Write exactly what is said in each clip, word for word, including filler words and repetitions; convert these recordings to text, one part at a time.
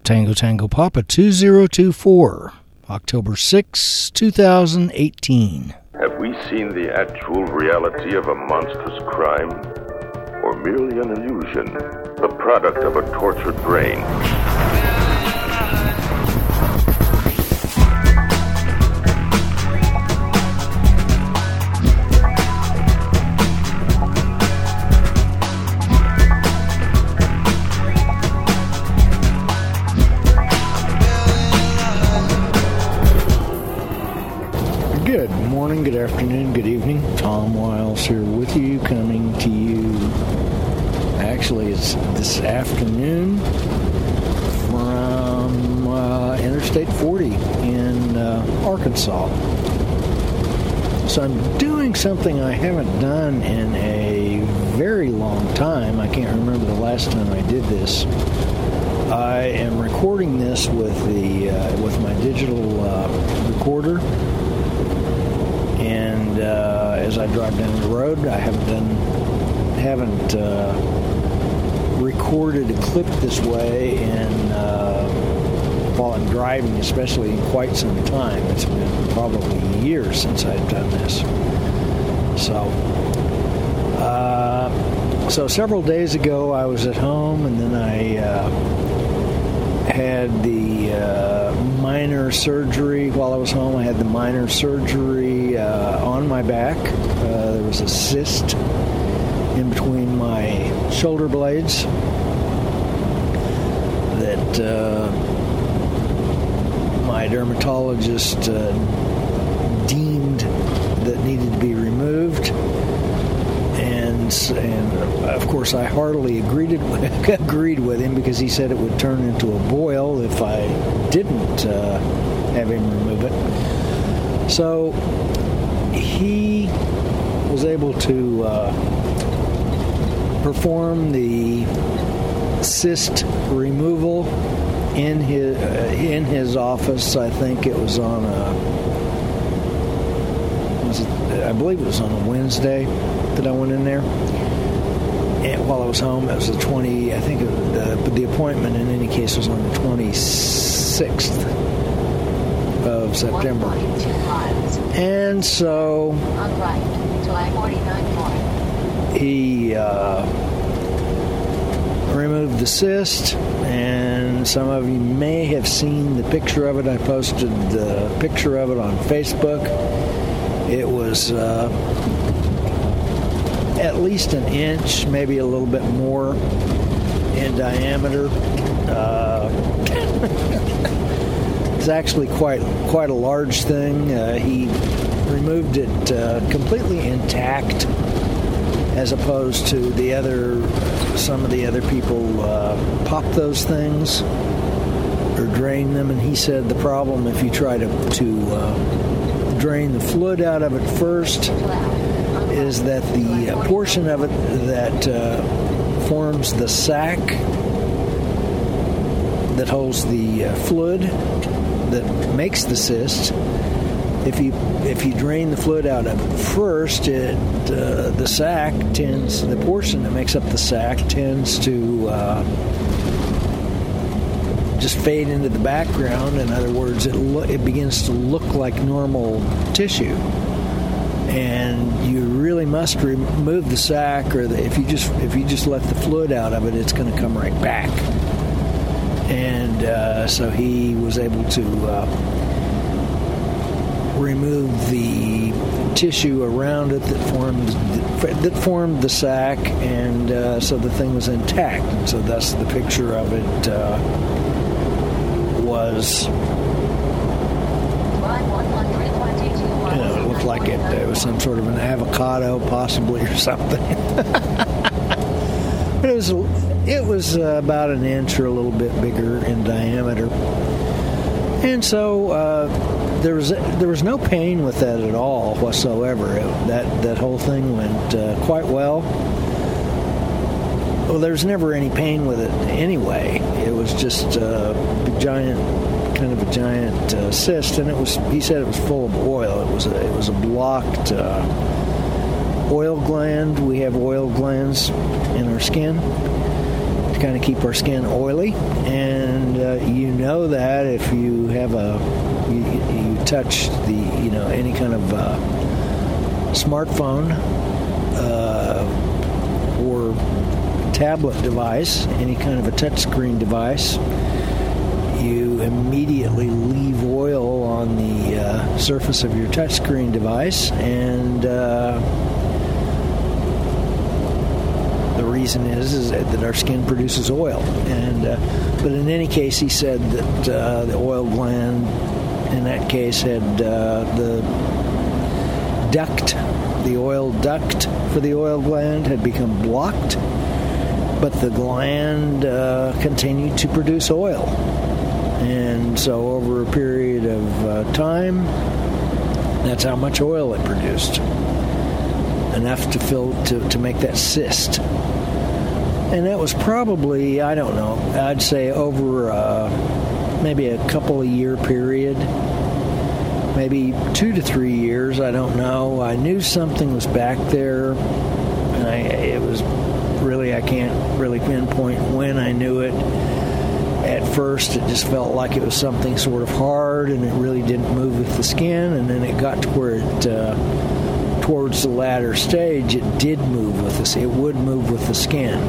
Tango Tango Papa two zero two four, October sixth, twenty eighteen. Have we seen the actual reality of a monstrous crime? Or merely an illusion, the product of a tortured brain? Good morning, good afternoon, good evening. Tom Wiles here with you, coming to you. Actually, it's this afternoon from uh, Interstate forty in uh, Arkansas. So I'm doing something I haven't done in a very long time. I can't remember the last time I did this. I am recording this with the uh, with my digital uh, recorder. And uh, as I drive down the road, I haven't done, haven't uh, recorded a clip this way in uh, while I'm driving, especially in quite some time. It's been probably years since I've done this. So, uh, so several days ago, I was at home, and then I uh, had the uh, minor surgery. While I was home, I had the minor surgery uh, on my back. Uh, there was a cyst in between my shoulder blades that uh, my dermatologist uh, deemed that needed to be removed. And, and of course, I heartily agreed with, agreed with him because he said it would turn into a boil if I didn't uh, have him remove it. So he was able to uh, perform the cyst removal in his uh, in his office. I think it was on a, was it, I believe it was on a Wednesday that I went in there. And while I was home, it was the twenty. I think it, uh, but the appointment in any case was on the twenty-sixth of September. And so he uh, removed the cyst, and some of you may have seen the picture of it. I posted the picture of it on Facebook. It was uh, at least an inch, maybe a little bit more in diameter. Uh, it's actually quite quite a large thing. Uh, he removed it uh, completely intact, as opposed to the other. Some of the other people uh, pop those things or drain them, and he said the problem if you try to to uh, drain the fluid out of it first is that the uh, portion of it that uh, forms the sac that holds the uh, fluid that makes the cyst. If you if you drain the fluid out of it first, it uh, the sac tends the portion that makes up the sac tends to uh, just fade into the background. In other words, it lo- it begins to look like normal tissue. And you really must remove the sac, or the, if you just if you just let the fluid out of it, it's going to come right back. And uh, so he was able to uh, remove the tissue around it that formed that formed the sac, and uh, so the thing was intact. And so thus the picture of it uh, was. You know, it looked like it, it was some sort of an avocado, possibly, or something. But it was it was uh, about an inch or a little bit bigger in diameter, and so uh, there was there was no pain with that at all whatsoever. It, that that whole thing went uh, quite well. Well, there's never any pain with it anyway. It was just uh, a giant. kind of a giant uh, cyst, and it was. He said it was full of oil. It was a, it was a blocked uh, oil gland. We have oil glands in our skin, to kind of keep our skin oily, and uh, you know that if you have a you, you touch the you know any kind of uh, smartphone uh, or tablet device, any kind of a touchscreen device, you immediately leave oil on the uh, surface of your touchscreen device, and uh, the reason is is that our skin produces oil. And uh, but in any case, he said that uh, the oil gland in that case had uh, the duct, the oil duct for the oil gland had become blocked, but the gland uh, continued to produce oil. And so over a period of uh, time, that's how much oil it produced. Enough to fill to, to make that cyst. And that was probably, I don't know, I'd say over uh, maybe a couple of year period, maybe two to three years, I don't know. I knew something was back there, and I, it was really, I can't really pinpoint when I knew it. At first, it just felt like it was something sort of hard, and it really didn't move with the skin, and then it got to where it... Uh, towards the latter stage, it did move with us. It would move with the skin.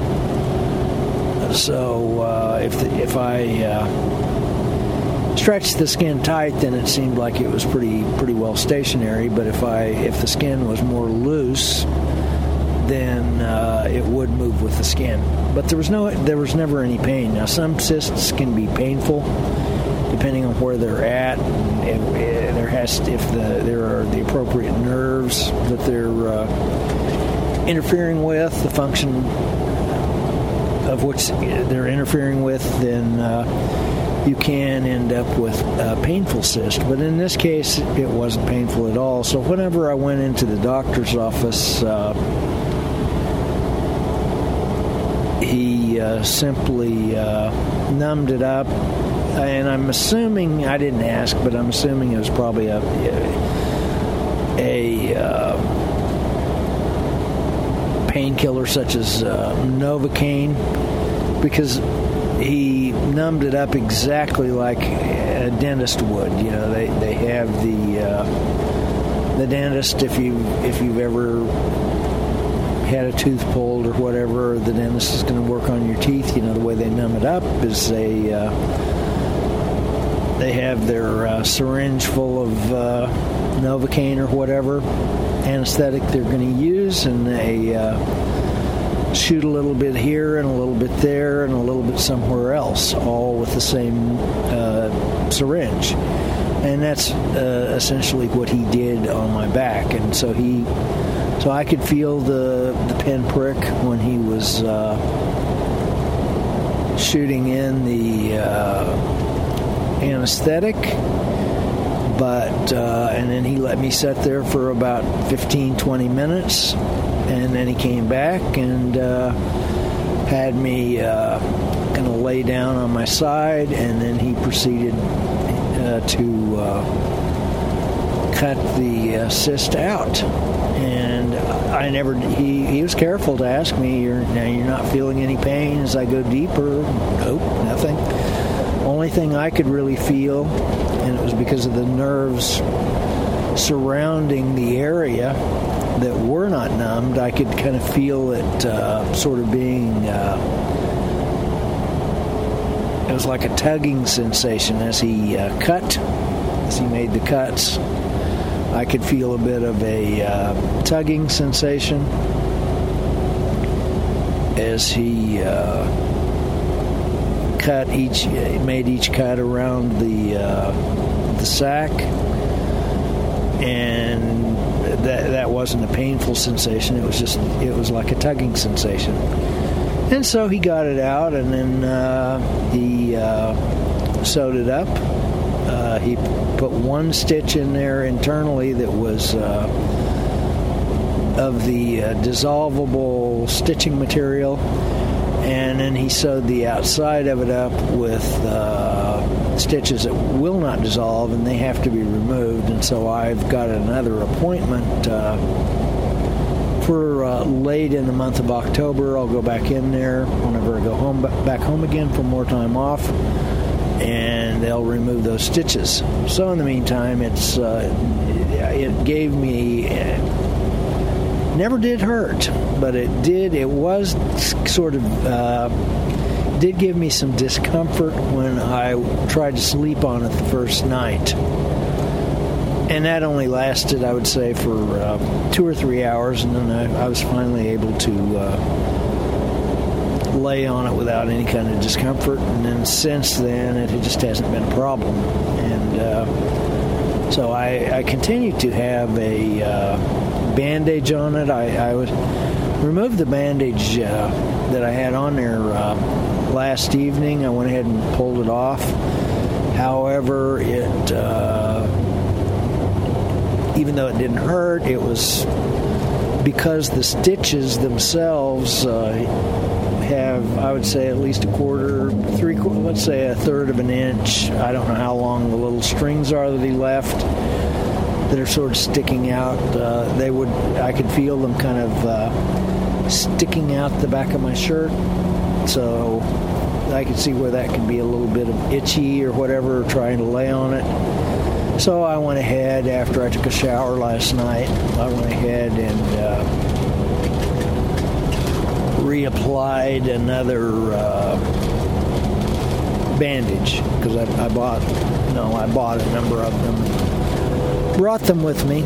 So uh, if the, if I uh, stretched the skin tight, then it seemed like it was pretty pretty well stationary. But if I if the skin was more loose, then uh, it would move with the skin. But there was no there was never any pain. Now some cysts can be painful, depending on where they're at. It, it, there has to, if the there are the appropriate nerves that they're uh, interfering with, the function of which they're interfering with, then uh, you can end up with a painful cyst. But in this case, it wasn't painful at all. So whenever I went into the doctor's office, uh, he uh, simply uh, numbed it up. And I'm assuming, I didn't ask, but I'm assuming it was probably a a, a uh, painkiller such as uh, Novocaine, because he numbed it up exactly like a dentist would. You know, they they have the uh, the dentist, if you if you've ever had a tooth pulled or whatever, the dentist is going to work on your teeth. You know, the way they numb it up is they. Uh, They have their uh, syringe full of uh, Novocaine or whatever anesthetic they're going to use, and they uh, shoot a little bit here and a little bit there and a little bit somewhere else, all with the same uh, syringe. And that's uh, essentially what he did on my back. And so he, so I could feel the the pinprick when he was uh, shooting in the. Uh, anesthetic, but uh, and then he let me sit there for about fifteen, twenty minutes, and then he came back and uh, had me uh, kind of lay down on my side, and then he proceeded uh, to uh, cut the uh, cyst out. And I never, he, he was careful to ask me, you're, now you're not feeling any pain as I go deeper? Nope, nothing. Only thing I could really feel, and it was because of the nerves surrounding the area that were not numbed, I could kind of feel it uh, sort of being, uh, it was like a tugging sensation as he uh, cut, as he made the cuts. I could feel a bit of a uh, tugging sensation as he uh, cut each, made each cut around the uh, the sac, and that that wasn't a painful sensation. It was just it was like a tugging sensation. And so he got it out, and then uh, he uh, sewed it up. Uh, he put one stitch in there internally that was uh, of the uh, dissolvable stitching material, and then he sewed the outside of it up with uh, stitches that will not dissolve, and they have to be removed. And so I've got another appointment uh, for uh, late in the month of October. I'll go back in there whenever I go home, back home again for more time off, and they'll remove those stitches. So in the meantime, it's uh, it gave me, uh, never did hurt, but it did, it was sort of, uh, did give me some discomfort when I tried to sleep on it the first night. And that only lasted, I would say, for uh, two or three hours, and then I, I was finally able to uh, lay on it without any kind of discomfort. And then since then, it just hasn't been a problem. And uh, so I, I continue to have a uh, bandage on it. I, I was removed the bandage uh, that I had on there uh, last evening. I went ahead and pulled it off. However, it... Uh, even though it didn't hurt, it was because the stitches themselves uh, have, I would say, at least a quarter, three, let's say a third of an inch. I don't know how long the little strings are that he left that are sort of sticking out. Uh, they would, I could feel them kind of uh, sticking out the back of my shirt. So I could see where that could be a little bit of itchy or whatever, trying to lay on it. So I went ahead, after I took a shower last night, I went ahead and uh, reapplied another uh, bandage, because I, I bought, no, I bought a number of them, brought them with me,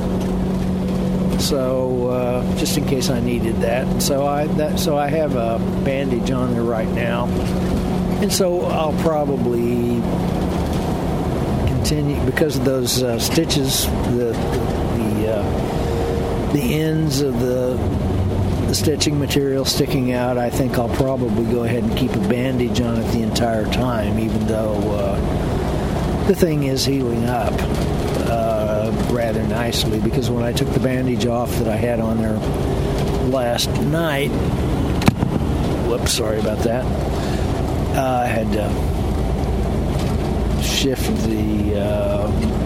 so uh, just in case I needed that. So I that so I have a bandage on there right now, and so I'll probably continue, because of those uh, stitches, the the uh, the ends of the the stitching material sticking out. I think I'll probably go ahead and keep a bandage on it the entire time, even though uh, the thing is healing up uh, rather nicely. Because when I took the bandage off that I had on there last night, whoops, sorry about that. Uh, I had to shift the uh,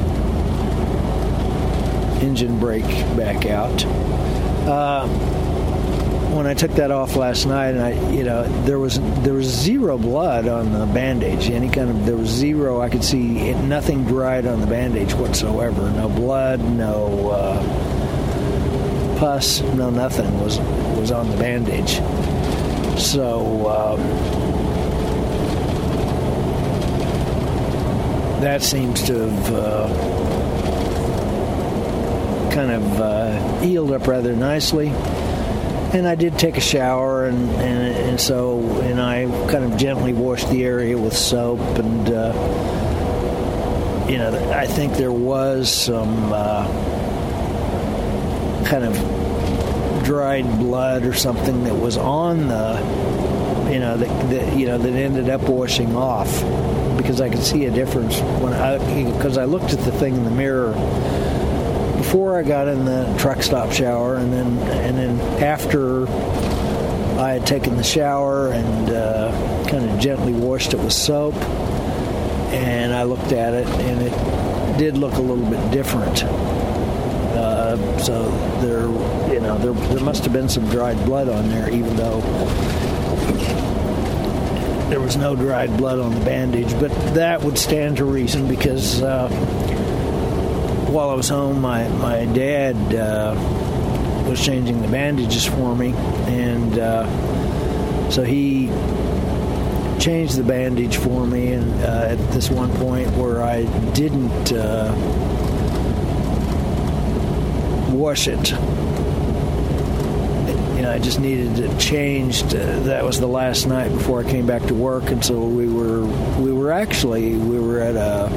engine brake back out. Uh, when I took that off last night, and I, you know, there was there was zero blood on the bandage. Any kind of there was zero. I could see it, nothing dried on the bandage whatsoever. No blood, no uh, pus, no nothing was was on the bandage. So. Uh, That seems to have uh, kind of uh, healed up rather nicely. And I did take a shower, and, and, and so and I kind of gently washed the area with soap. And, uh, you know, I think there was some uh, kind of dried blood or something that was on the, you know, that, that you know that ended up washing off. Because I could see a difference when I, because I looked at the thing in the mirror before I got in the truck stop shower, and then and then after I had taken the shower and uh, kind of gently washed it with soap, and I looked at it, and it did look a little bit different. Uh, so there, you know, there there must have been some dried blood on there, even though there was no dried blood on the bandage, but that would stand to reason, because uh, while I was home, my, my dad uh, was changing the bandages for me, and uh, so he changed the bandage for me, and uh, at this one point where I didn't uh, wash it, I just needed it changed. Uh, that was the last night before I came back to work, and so we were we were actually we were at a.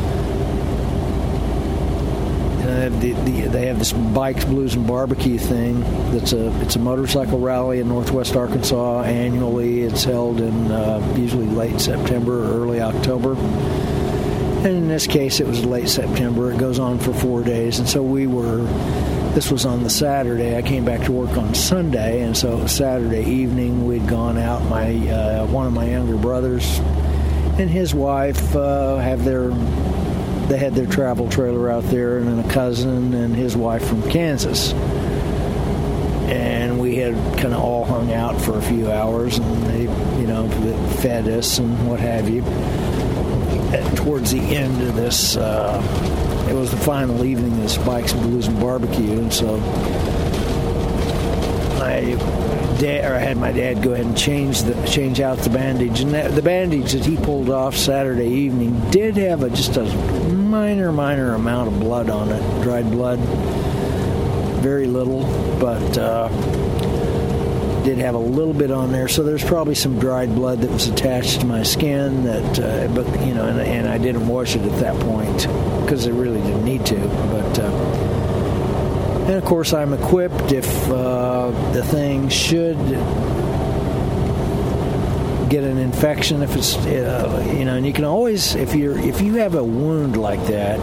You know, the, the, they have this Bikes, Blues, and Barbecue thing. That's a it's a motorcycle rally in Northwest Arkansas annually. It's held in uh, usually late September or early October. And in this case, it was late September. It goes on for four days, and so we were. This was on the Saturday. I came back to work on Sunday, and so Saturday evening we'd gone out. My uh, one of my younger brothers and his wife uh, have their they had their travel trailer out there, and then a cousin and his wife from Kansas. and we had kind of all hung out for a few hours, and they, you know, fed us and what have you. At, towards the end of this, uh, it was the final evening of this Bikes and Blues and Barbecue, and so I, dad, or I had my dad go ahead and change the change out the bandage, and that, the bandage that he pulled off Saturday evening did have a, just a minor, minor amount of blood on it, dried blood, very little, but uh, did have a little bit on there. So there's probably some dried blood that was attached to my skin. That, uh, but you know, and, and I didn't wash it at that point because I really didn't need to, but. Uh, And, of course, I'm equipped if uh, the thing should get an infection. If it's, uh, you know, and you can always, if you're, if you have a wound like that,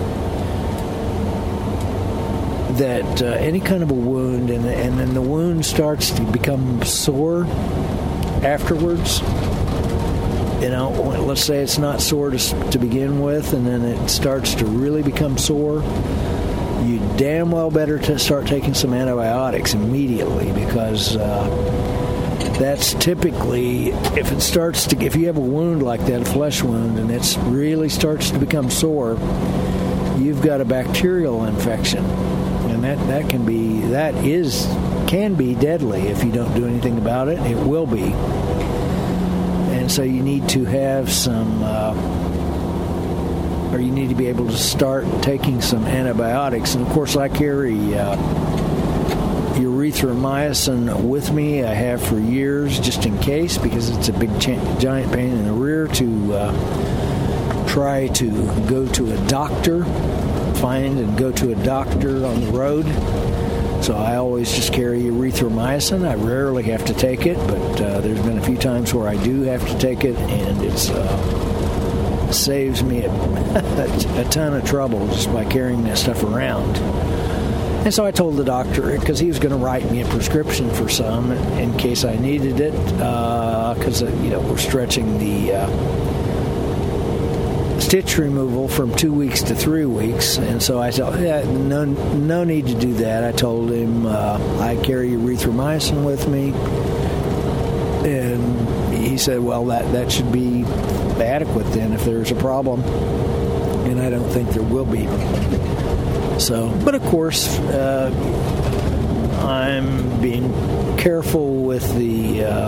that uh, any kind of a wound, and, and then the wound starts to become sore afterwards. You know, let's say it's not sore to, to begin with, and then it starts to really become sore. You damn well better to start taking some antibiotics immediately, because uh, that's typically, if it starts to, if you have a wound like that, a flesh wound, and it really starts to become sore, you've got a bacterial infection, and that, that can be, that is, can be deadly if you don't do anything about it. It will be, and so you need to have some. Uh, Or you need to be able to start taking some antibiotics. And, of course, I carry uh, erythromycin with me. I have for years, just in case, because it's a big ch- giant pain in the rear to uh, try to go to a doctor, find and go to a doctor on the road. So I always just carry erythromycin. I rarely have to take it, but uh, there's been a few times where I do have to take it, and it's... Uh, saves me a, a ton of trouble just by carrying that stuff around. And so I told the doctor, because he was going to write me a prescription for some in case I needed it, because uh, you know, we're stretching the uh, stitch removal from two weeks to three weeks, and so I said, yeah, no, no need to do that. I told him uh, I carry erythromycin with me, and he said, well, that that should be adequate then if there's a problem, and I don't think there will be. So, but of course, uh, I'm being careful with the uh,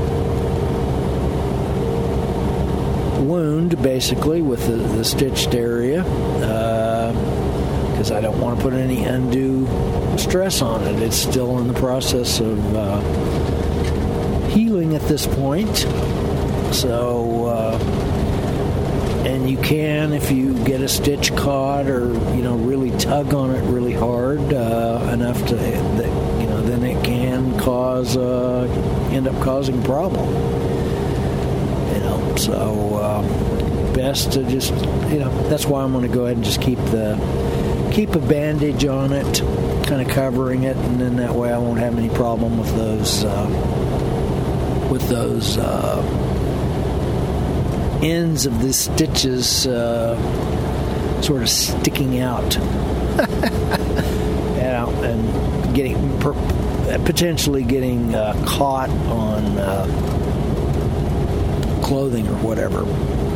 wound, basically, with the, the stitched area, because uh, I don't want to put any undue stress on it. It's still in the process of uh, healing at this point. So, uh, and you can, if you get a stitch caught or, you know, really tug on it really hard uh, enough to, that, you know, then it can cause, uh, end up causing a problem. You know, so uh, best to just, you know, that's why I'm going to go ahead and just keep the, keep a bandage on it, kind of covering it, and then that way I won't have any problem with those, uh, with those, uh, ends of the stitches uh, sort of sticking out, yeah, and getting per- potentially getting uh, caught on uh, clothing or whatever.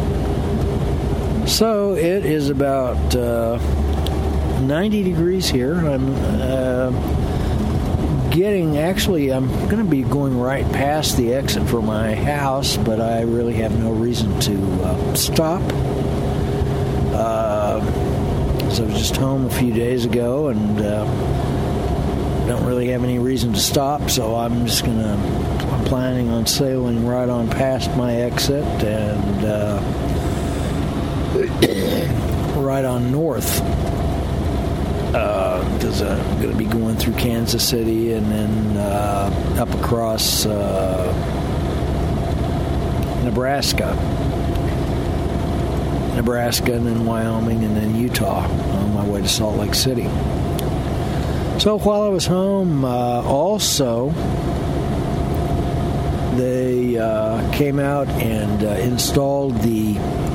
So it is about uh, ninety degrees here. I'm uh, getting, actually, I'm going to be going right past the exit for my house, but I really have no reason to uh, stop. Uh, so I was just home a few days ago, and uh, don't really have any reason to stop, so I'm just going to, I'm planning on sailing right on past my exit and uh, right on north. Because uh, I'm going to be going through Kansas City and then uh, up across uh, Nebraska. Nebraska and then Wyoming and then Utah on my way to Salt Lake City. So while I was home, uh, also, they uh, came out and uh, installed the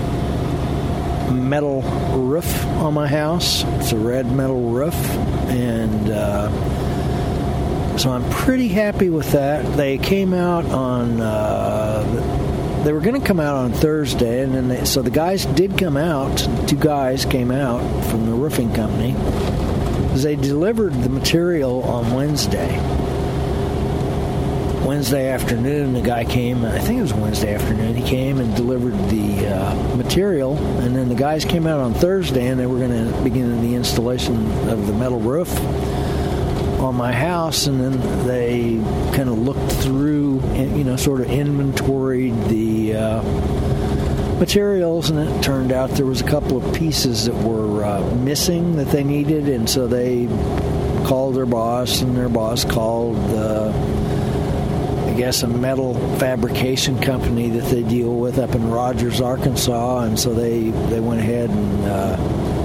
metal roof on my house. It's a red metal roof, and uh, So I'm pretty happy with that. They came out on, uh, they were going to come out on Thursday, and then they, so the guys did come out. Two guys came out from the roofing company. They delivered the material on Wednesday. Wednesday afternoon, the guy came, I think it was Wednesday afternoon, he came and delivered the uh, material, and then the guys came out on Thursday, and they were going to begin the installation of the metal roof on my house, and then they kind of looked through, you know, sort of inventoried the uh, materials, and it turned out there was a couple of pieces that were uh, missing that they needed, and so they called their boss, and their boss called uh, I guess a metal fabrication company that they deal with up in Rogers, Arkansas, and so they, they went ahead and uh,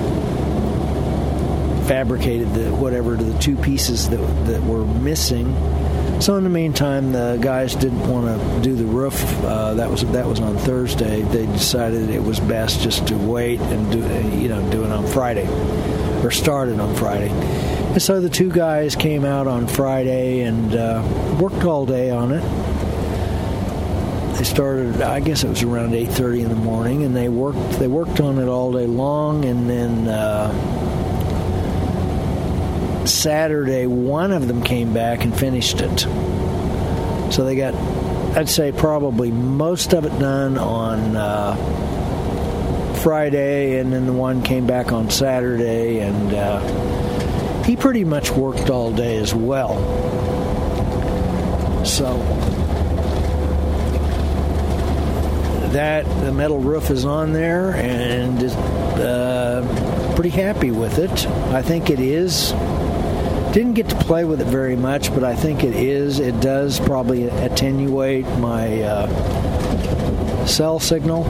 fabricated the whatever the two pieces that that were missing. So in the meantime, the guys didn't want to do the roof. Uh, that was that was on Thursday. They decided it was best just to wait and do you know do it on Friday, or start it on Friday. And so the two guys came out on Friday and uh, worked all day on it. They started, I guess it was around eight thirty in the morning, and they worked. They worked on it all day long, and then uh, Saturday, one of them came back and finished it. So they got, I'd say, probably most of it done on uh, Friday, and then the one came back on Saturday, and Uh, he pretty much worked all day as well. So that the metal roof is on there, and uh, pretty happy with it. I think it is. Didn't get to play with it very much, but I think it is. It does probably attenuate my uh, cell signal.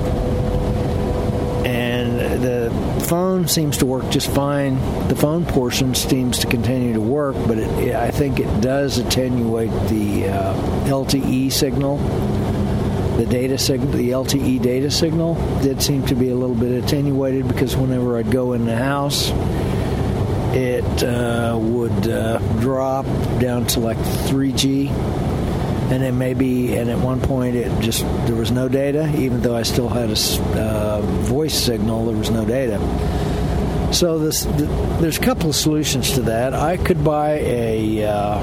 And the phone seems to work just fine. The phone portion seems to continue to work, but it, it, I think it does attenuate the uh, L T E signal. The data signal, the L T E data signal, did seem to be a little bit attenuated, because whenever I'd go in the house, it uh, would uh, drop down to like three G. And then maybe, and at one point, it just, there was no data, even though I still had a uh, voice signal, there was no data. So this, the, there's a couple of solutions to that. I could buy a uh,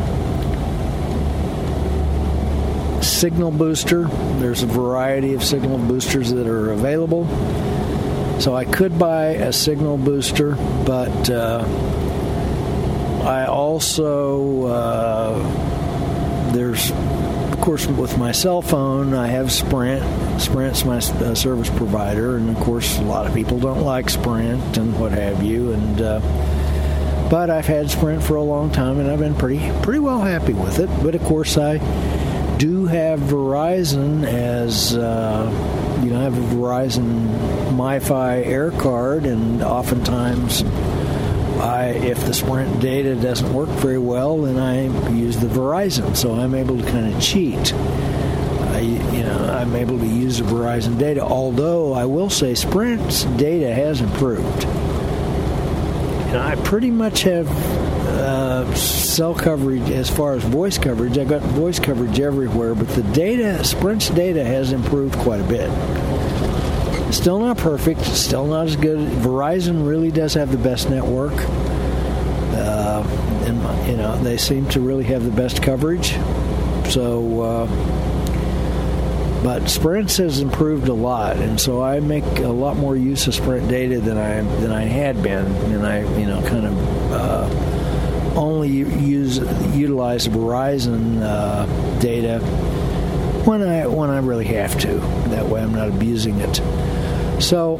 signal booster. There's a variety of signal boosters that are available. So I could buy a signal booster, but uh, I also... Uh, There's, of course, with my cell phone, I have Sprint. Sprint's my uh, service provider, and of course, a lot of people don't like Sprint and what have you. And uh, but I've had Sprint for a long time, and I've been pretty pretty well happy with it. But of course, I do have Verizon as uh, you know, I have a Verizon MiFi Air card, and oftentimes, I, if the Sprint data doesn't work very well, then I use the Verizon, so I'm able to kind of cheat. I, you know, I'm able to use the Verizon data, although I will say Sprint's data has improved. And I pretty much have uh, cell coverage as far as voice coverage. I got voice coverage everywhere, but the data, Sprint's data has improved quite a bit. Still not perfect, still not as good. Verizon really does have the best network. Uh, and, you know, they seem to really have the best coverage. So, uh, but Sprint has improved a lot, and so I make a lot more use of Sprint data than I than I had been, and I, you know, kind of uh, only use utilize Verizon uh, data when I when I really have to. That way, I'm not abusing it. So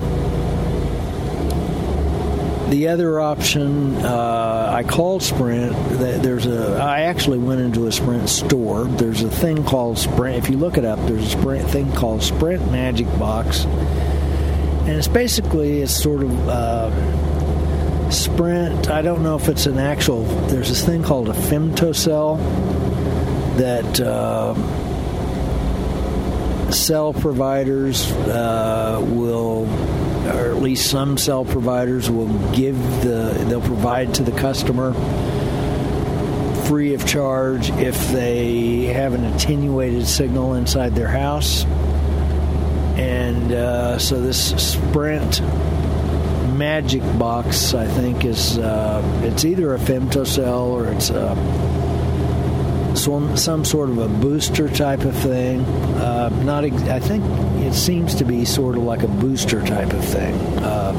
the other option, uh, I called Sprint. There's a. I actually went into a Sprint store. There's a thing called Sprint. If you look it up, there's a Sprint thing called Sprint Magic Box, and it's basically it's sort of uh, Sprint. I don't know if it's an actual. There's this thing called a femtocell that. Uh, Cell providers uh, will, or at least some cell providers will give the, they'll provide to the customer free of charge if they have an attenuated signal inside their house. And uh, so this Sprint Magic Box, I think, is uh, it's either a femtocell or it's a, some some sort of a booster type of thing. Uh, not, ex- I think it seems to be sort of like a booster type of thing. Uh,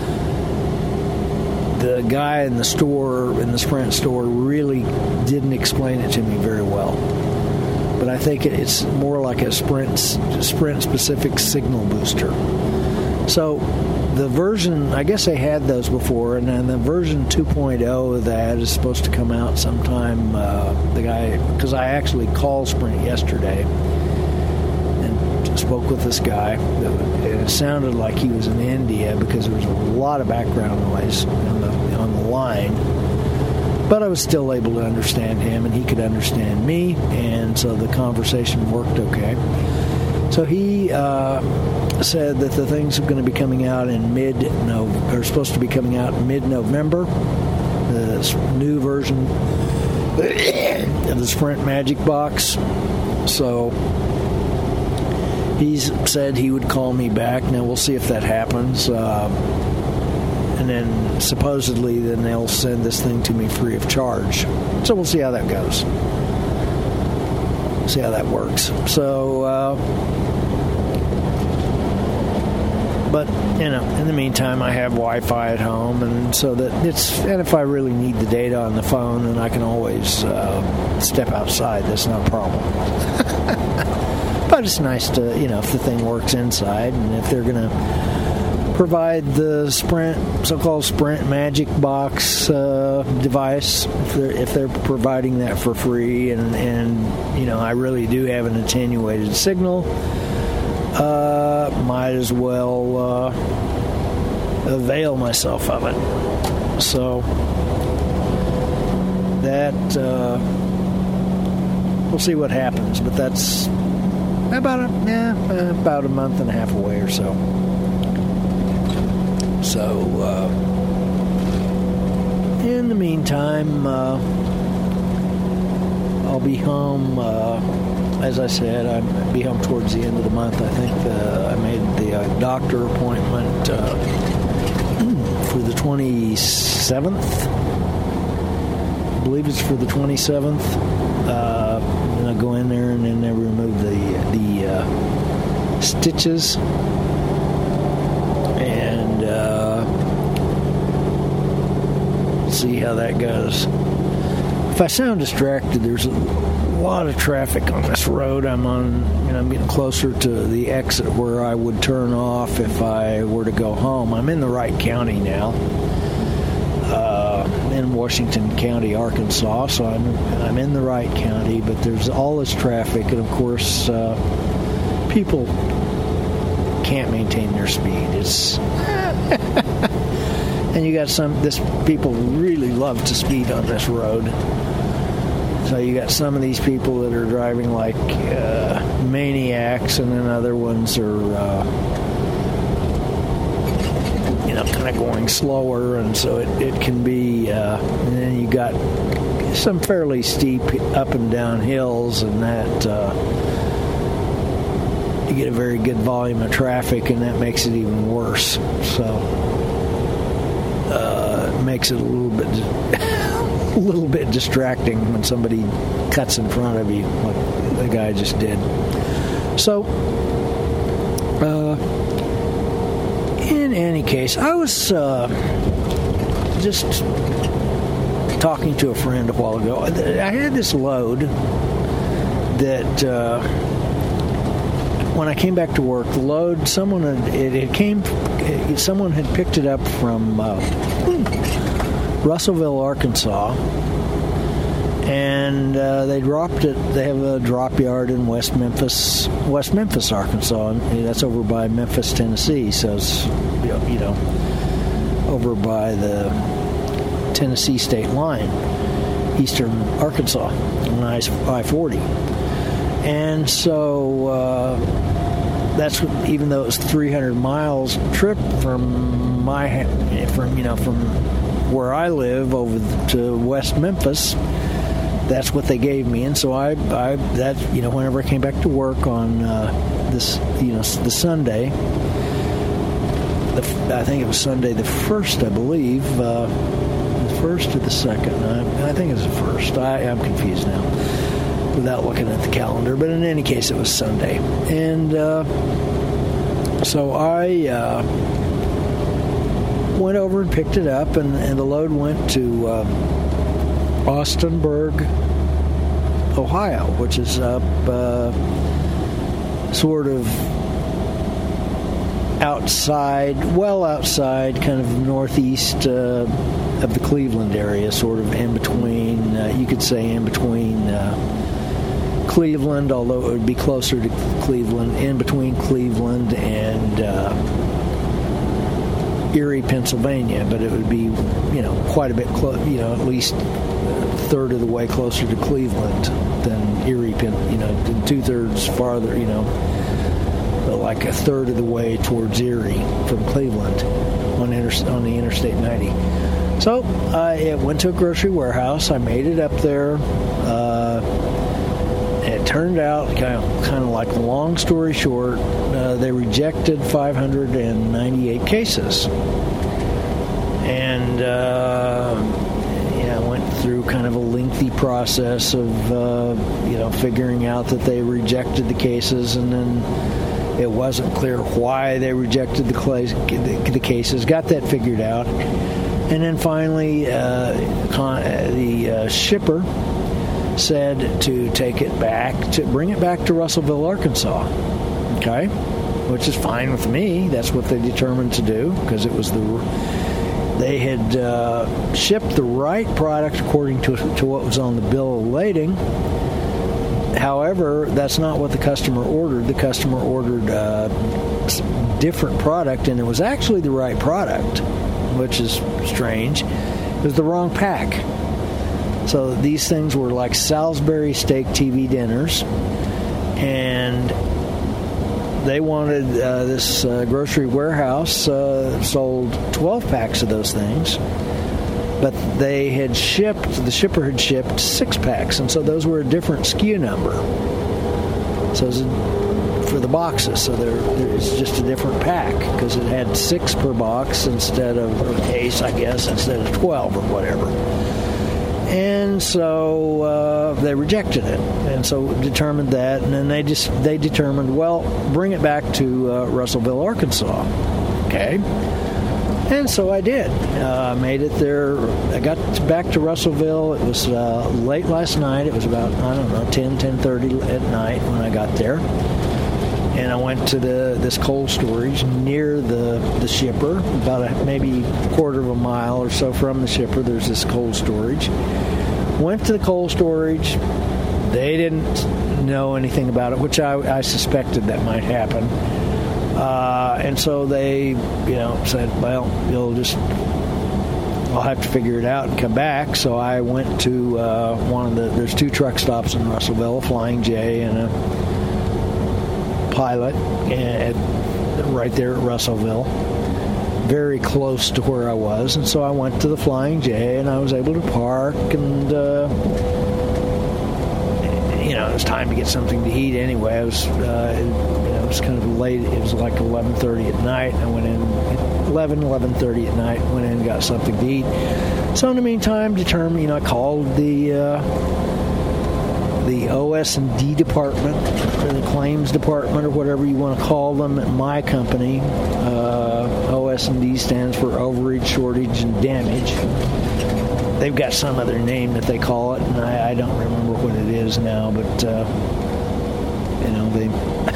the guy in the store, in the Sprint store, really didn't explain it to me very well. But I think it's more like a Sprint Sprint specific signal booster. So the version, I guess they had those before, and then the version two point oh of that is supposed to come out sometime. Uh, the guy, because I actually called Sprint yesterday and spoke with this guy, and it sounded like he was in India because there was a lot of background noise on the on the line. But I was still able to understand him, and he could understand me, and so the conversation worked okay. So he uh, said that the things are going to be coming out in mid-November, are supposed to be coming out in mid-November, the new version of the Sprint Magic Box. So he's said he would call me back. Now we'll see if that happens. Uh, and then supposedly then they'll send this thing to me free of charge. So we'll see how that goes. See how that works. So, uh, but, you know, in the meantime, I have Wi-Fi at home, and so that it's, and if I really need the data on the phone, then I can always uh, step outside. That's not a problem. But it's nice to, you know, if the thing works inside, and if they're going to provide the Sprint, so-called Sprint Magic Box uh, device, if they're, if they're providing that for free, and, and you know, I really do have an attenuated signal, uh, might as well uh, avail myself of it. So that uh, we'll see what happens, but that's about a, yeah, about a month and a half away or so. So, uh, in the meantime, uh, I'll be home, uh, as I said, I'll be home towards the end of the month. I think the, I made the uh, doctor appointment uh, for the twenty-seventh. I believe it's for the twenty-seventh. Uh, and I'll go in there and then they remove the, the uh, stitches. See how that goes. If I sound distracted, there's a lot of traffic on this road. I'm on, you know, I'm getting closer to the exit where I would turn off if I were to go home. I'm in the right county now, uh, in Washington County, Arkansas. So I'm I'm in the right county, but there's all this traffic, and of course, uh, people can't maintain their speed. It's and you got some, this people really love to speed on this road. So you got some of these people that are driving like uh, maniacs, and then other ones are, uh, you know, kind of going slower, and so it, it can be, uh, and then you got some fairly steep up and down hills, and that, uh, you get a very good volume of traffic, and that makes it even worse. So, Uh, makes it a little bit, a little bit distracting when somebody cuts in front of you, like the guy just did. So, uh, in any case, I was uh, just talking to a friend a while ago. I had this load that. Uh, When I came back to work, the load, someone had, it, it came, it, someone had picked it up from uh, Russellville, Arkansas, and uh, they dropped it. They have a drop yard in West Memphis, West Memphis, Arkansas, and that's over by Memphis, Tennessee. So it's, you know, over by the Tennessee state line, eastern Arkansas, on I forty. And so uh, that's what, even though it was three hundred miles trip from my from you know from where I live over to West Memphis, that's what they gave me. And so I, I that you know, whenever I came back to work on uh, this, you know, the Sunday, the, I think it was Sunday the first, I believe, uh, the first or the second. I, I think it was the first. I, I'm confused now without looking at the calendar. But in any case, it was Sunday, and uh, so I. Uh, went over and picked it up, and, and the load went to uh, Austinburg, Ohio, which is up uh, sort of outside, well outside, kind of northeast uh, of the Cleveland area, sort of in between, uh, you could say in between uh, Cleveland, although it would be closer to Cleveland, in between Cleveland and uh, Erie, Pennsylvania, but it would be, you know, quite a bit, clo- you know, at least a third of the way closer to Cleveland than Erie, Pen- you know, two-thirds farther, you know, like a third of the way towards Erie from Cleveland on, inter- on the Interstate ninety. So I went to a grocery warehouse. I made it up there. Uh, it turned out, kind of, kind of like long story short, uh, they rejected five hundred ninety-eight cases. And, uh, yeah, I went through kind of a lengthy process of, uh, you know, figuring out that they rejected the cases, and then it wasn't clear why they rejected the, cl- the, the cases. Got that figured out. And then finally, uh, con- the uh, shipper said to take it back, to bring it back to Russellville, Arkansas. Okay? Which is fine with me. That's what they determined to do, because it was the... They had uh, shipped the right product according to, to what was on the bill of lading. However, that's not what the customer ordered. The customer ordered a different product, and it was actually the right product, which is strange. It was the wrong pack. So these things were like Salisbury steak T V dinners, and they wanted, uh, this uh, grocery warehouse uh, sold twelve packs of those things, but they had shipped, the shipper had shipped six packs, and so those were a different S K U number. So it was a, for the boxes, so there, there's just a different pack, because it had six per box instead of, or case, I guess, instead of twelve or whatever. And so uh, they rejected it, and so determined that, and then they just they determined, well, bring it back to uh, Russellville, Arkansas. Okay, and so I did. I uh, made it there. I got back to Russellville. It was uh, late last night. It was about, I don't know, ten, ten thirty at night when I got there. And I went to the this cold storage near the, the shipper, about a, maybe a quarter of a mile or so from the shipper. There's this cold storage. Went to the cold storage. They didn't know anything about it, which I, I suspected that might happen. Uh, and so they, you know, said, well, you'll just, I'll have to figure it out and come back. So I went to uh, one of the, there's two truck stops in Russellville, a Flying J and a Pilot, at, right there at Russellville, very close to where I was. And so I went to the Flying J, and I was able to park, and uh, you know, it was time to get something to eat anyway. I was, uh, you know, it was kind of late. It was like eleven thirty at night. I went in eleven, eleven thirty at night. Went in and got something to eat. So in the meantime, determined, you know, I called the. Uh, the O S and D department, or the claims department, or whatever you want to call them at my company. Uh, O S and D stands for overage, shortage, and damage. They've got some other name that they call it, and I, I don't remember what it is now, but, uh, you know, they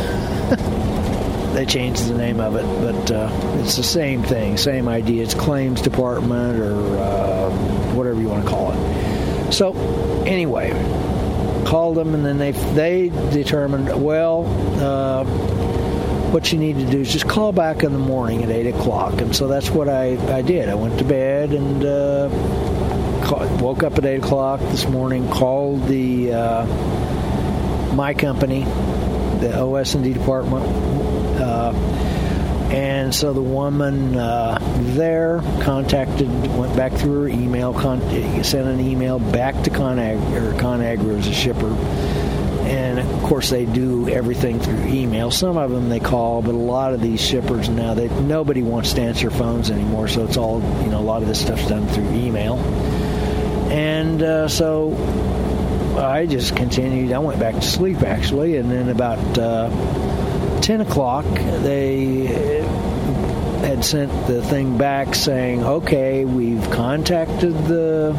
they changed the name of it, but uh, it's the same thing, same idea. It's claims department, or uh, whatever you want to call it. So, anyway, called them, and then they they determined, well, uh, what you need to do is just call back in the morning at eight o'clock. And so that's what I, I did. I went to bed and uh, call, woke up at eight o'clock this morning, called the uh, my company, the O S and D department, uh, And so the woman uh, there contacted, went back through her email, con- sent an email back to ConAgra, or ConAgra as a shipper. And, of course, they do everything through email. Some of them they call, but a lot of these shippers now, they nobody wants to answer phones anymore, so it's all, you know, a lot of this stuff's done through email. And uh, so I just continued. I went back to sleep, actually, and then about uh, ten o'clock, they had sent the thing back saying, okay, we've contacted the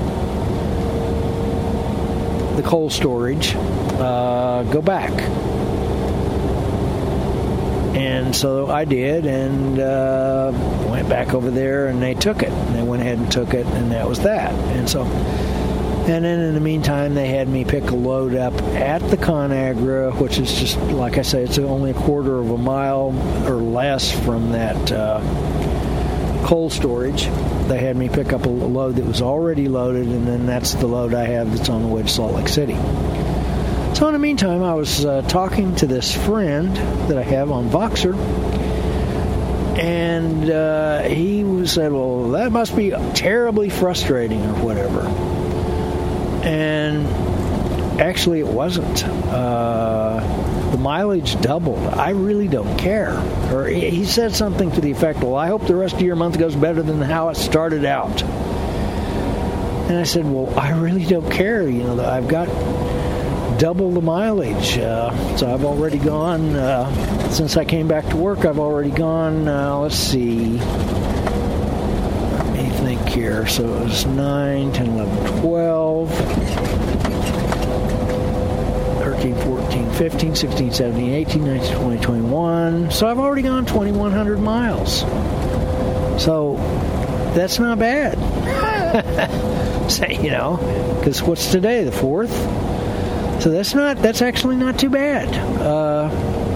the cold storage. Uh, go back. And so I did, and uh, went back over there, and they took it. And they went ahead and took it, and that was that. And so, and then in the meantime, they had me pick a load up at the ConAgra, which is just, like I say, it's only a quarter of a mile or less from that uh, cold storage. They had me pick up a load that was already loaded, and then that's the load I have that's on the way to Salt Lake City. So in the meantime, I was uh, talking to this friend that I have on Voxer, and uh, he said, well, that must be terribly frustrating or whatever. And actually it wasn't. Uh, the mileage doubled. I really don't care. Or he said something to the effect, well, I hope the rest of your month goes better than how it started out. And I said, well, I really don't care. You know, I've got double the mileage. Uh, so I've already gone, uh, since I came back to work, I've already gone, uh, let's see, let me think here. So it was nine, ten, eleven, twelve, thirteen, fourteen, fifteen, sixteen, seventeen, eighteen, nineteen, twenty, twenty-one. So I've already gone twenty-one hundred miles. So that's not bad. Say, you know, because what's today, the fourth? So that's not, that's actually not too bad. Uh,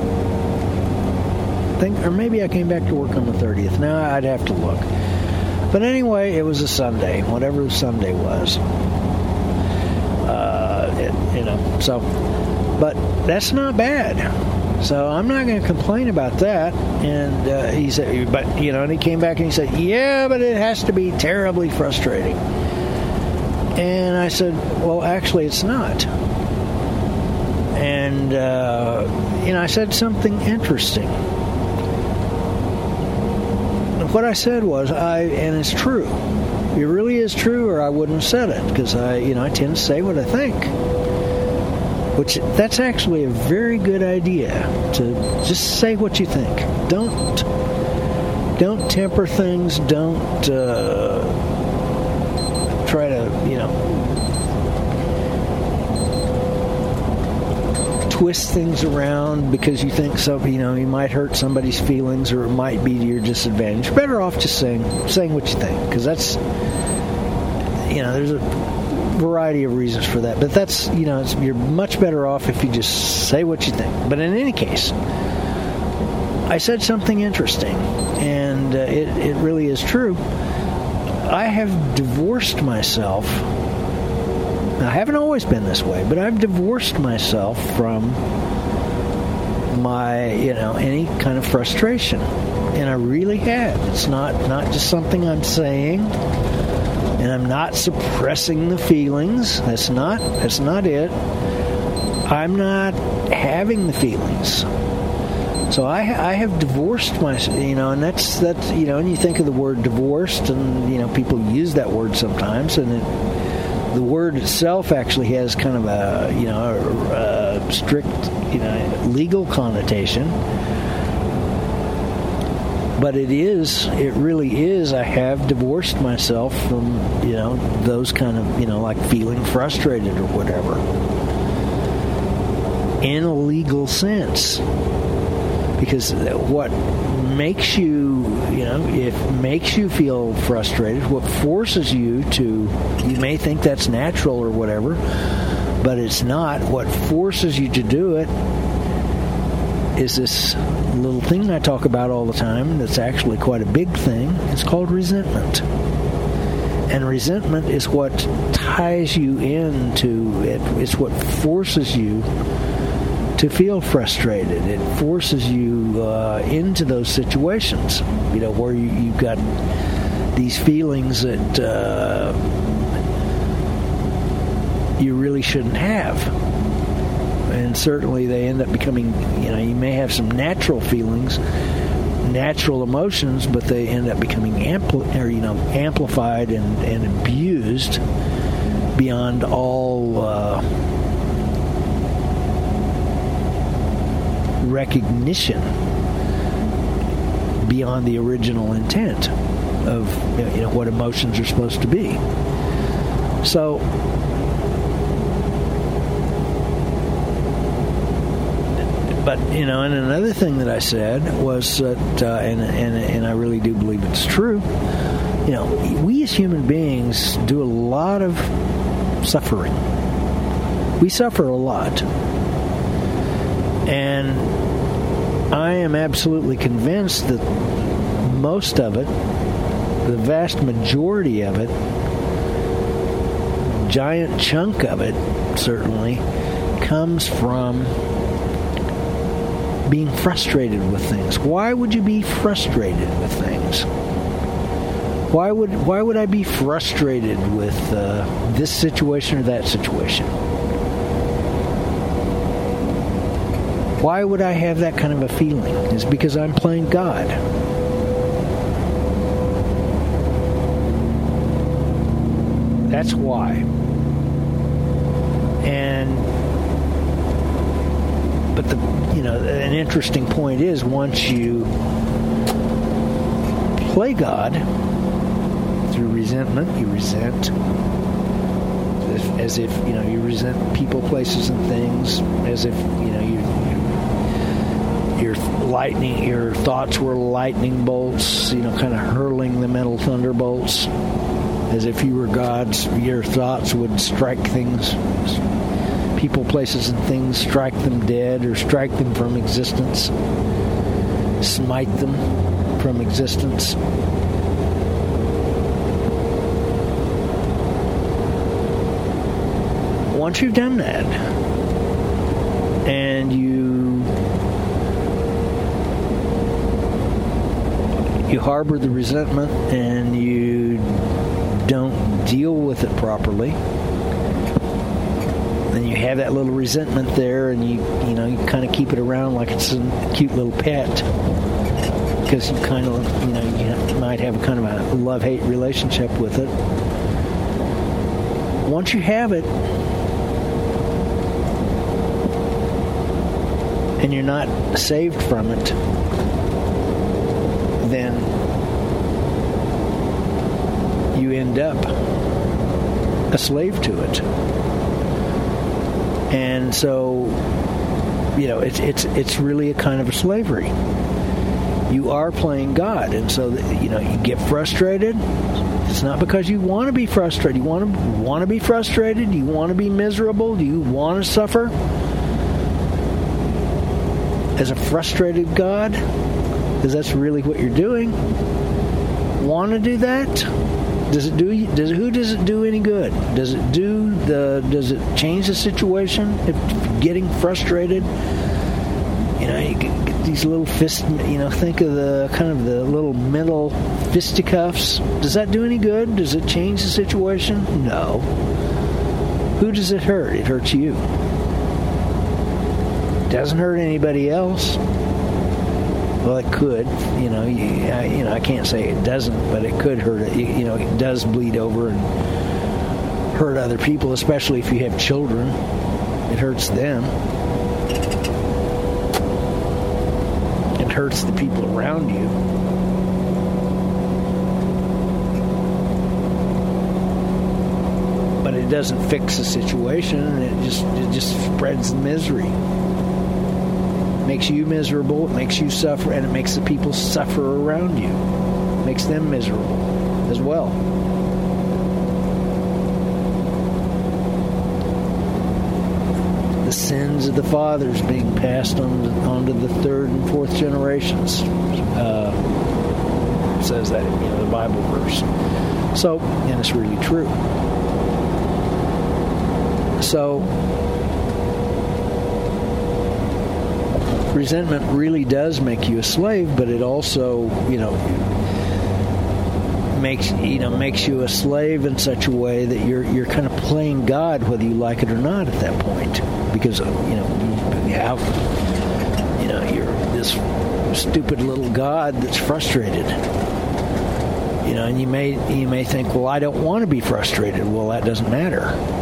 think, or maybe I came back to work on the thirtieth. Now I'd have to look. But anyway, it was a Sunday, whatever Sunday was. Uh, it, you know, so, but that's not bad. So I'm not going to complain about that. And uh, he said, but, you know, and he came back and he said, yeah, but it has to be terribly frustrating. And I said, well, actually, it's not. And, uh, you know, I said something interesting. What I said was, I, and it's true. It really is true, or I wouldn't have said it, because I, you know, I tend to say what I think. Which, that's actually a very good idea, to just say what you think. Don't, don't temper things. Don't uh, try to, you know, twist things around because you think so, you know, you might hurt somebody's feelings or it might be to your disadvantage. You're better off just saying saying what you think, because that's, you know, there's a variety of reasons for that, but that's, you know, it's, you're much better off if you just say what you think. But in any case, I said something interesting, and uh, it, it really is true. I have divorced myself. I haven't always been this way, but I've divorced myself from my, you know, any kind of frustration. And I really have. It's not, not just something I'm saying, and I'm not suppressing the feelings. That's not, that's not it. I'm not having the feelings. So I, I have divorced myself, you know, and that's, that's, you know, and you think of the word divorced, and, you know, people use that word sometimes, and it, the word itself actually has kind of a, you know, a, a strict, you know, legal connotation. But it is, it really is, I have divorced myself from, you know, those kind of, you know, like feeling frustrated or whatever. In a legal sense. Because what makes you, you know, it makes you feel frustrated, what forces you to, you may think that's natural or whatever, but it's not. What forces you to do it is this little thing I talk about all the time that's actually quite a big thing. It's called resentment. And resentment is what ties you into it. It's what forces you to feel frustrated. It forces you uh, into those situations, you know, where you, you've got these feelings that uh, you really shouldn't have. And certainly they end up becoming, you know, you may have some natural feelings, natural emotions, but they end up becoming ampli- or, you know, amplified and, and abused beyond all uh, recognition, beyond the original intent of, you know, what emotions are supposed to be. So but, you know, and another thing that I said was that, uh, and, and and I really do believe it's true, you know, we as human beings do a lot of suffering. We suffer a lot. And I am absolutely convinced that most of it, the vast majority of it, giant chunk of it, certainly, comes from being frustrated with things. Why would you be frustrated with things? Why would why would I be frustrated with uh, this situation or that situation? Why would I have that kind of a feeling? It's because I'm playing God. That's why. And but the you know an interesting point is, once you play God through resentment, you resent as, as if you know you resent people, places, and things, as if you know you. Your lightning, your thoughts were lightning bolts, you know, kind of hurling the mental thunderbolts. As if you were God's, your thoughts would strike things, people, places, and things, strike them dead or strike them from existence, smite them from existence. Once you've done that, and you you harbor the resentment and you don't deal with it properly, then you have that little resentment there, and you you know you kind of keep it around like it's a cute little pet, because you kind of you know you might have kind of a love-hate relationship with it. Once you have it and you're not saved from it, then you end up a slave to it. And so, you know, it's it's it's really a kind of a slavery. You are playing God, and so that, you know, you get frustrated. It's not because you want to be frustrated. You want to want to be frustrated. You want to be miserable. Do you want to suffer as a frustrated God? Because that's really what you're doing. Want to do that? Does it do? Does it, who does it do any good? Does it do the? Does it change the situation? If getting frustrated, you know, you get these little fist. You know, think of the kind of the little mental fisticuffs. Does that do any good? Does it change the situation? No. Who does it hurt? It hurts you. It doesn't hurt anybody else. Well, it could, you know. You, I, you know, I can't say it doesn't, but it could hurt. It, you know, it does bleed over and hurt other people, especially if you have children. It hurts them. It hurts the people around you. But it doesn't fix the situation. It just it just spreads the misery. Makes you miserable, it makes you suffer, and it makes the people suffer around you. It makes them miserable as well. The sins of the fathers being passed on, on to the third and fourth generations. Uh, it says that in you know, the Bible verse. So, and it's really true. So, resentment really does make you a slave, but it also, you know, makes you know makes you a slave in such a way that you're you're kind of playing God, whether you like it or not, at that point, because you know you have you know you're this stupid little God that's frustrated. You know, and you may you may think, well, I don't want to be frustrated. Well, that doesn't matter.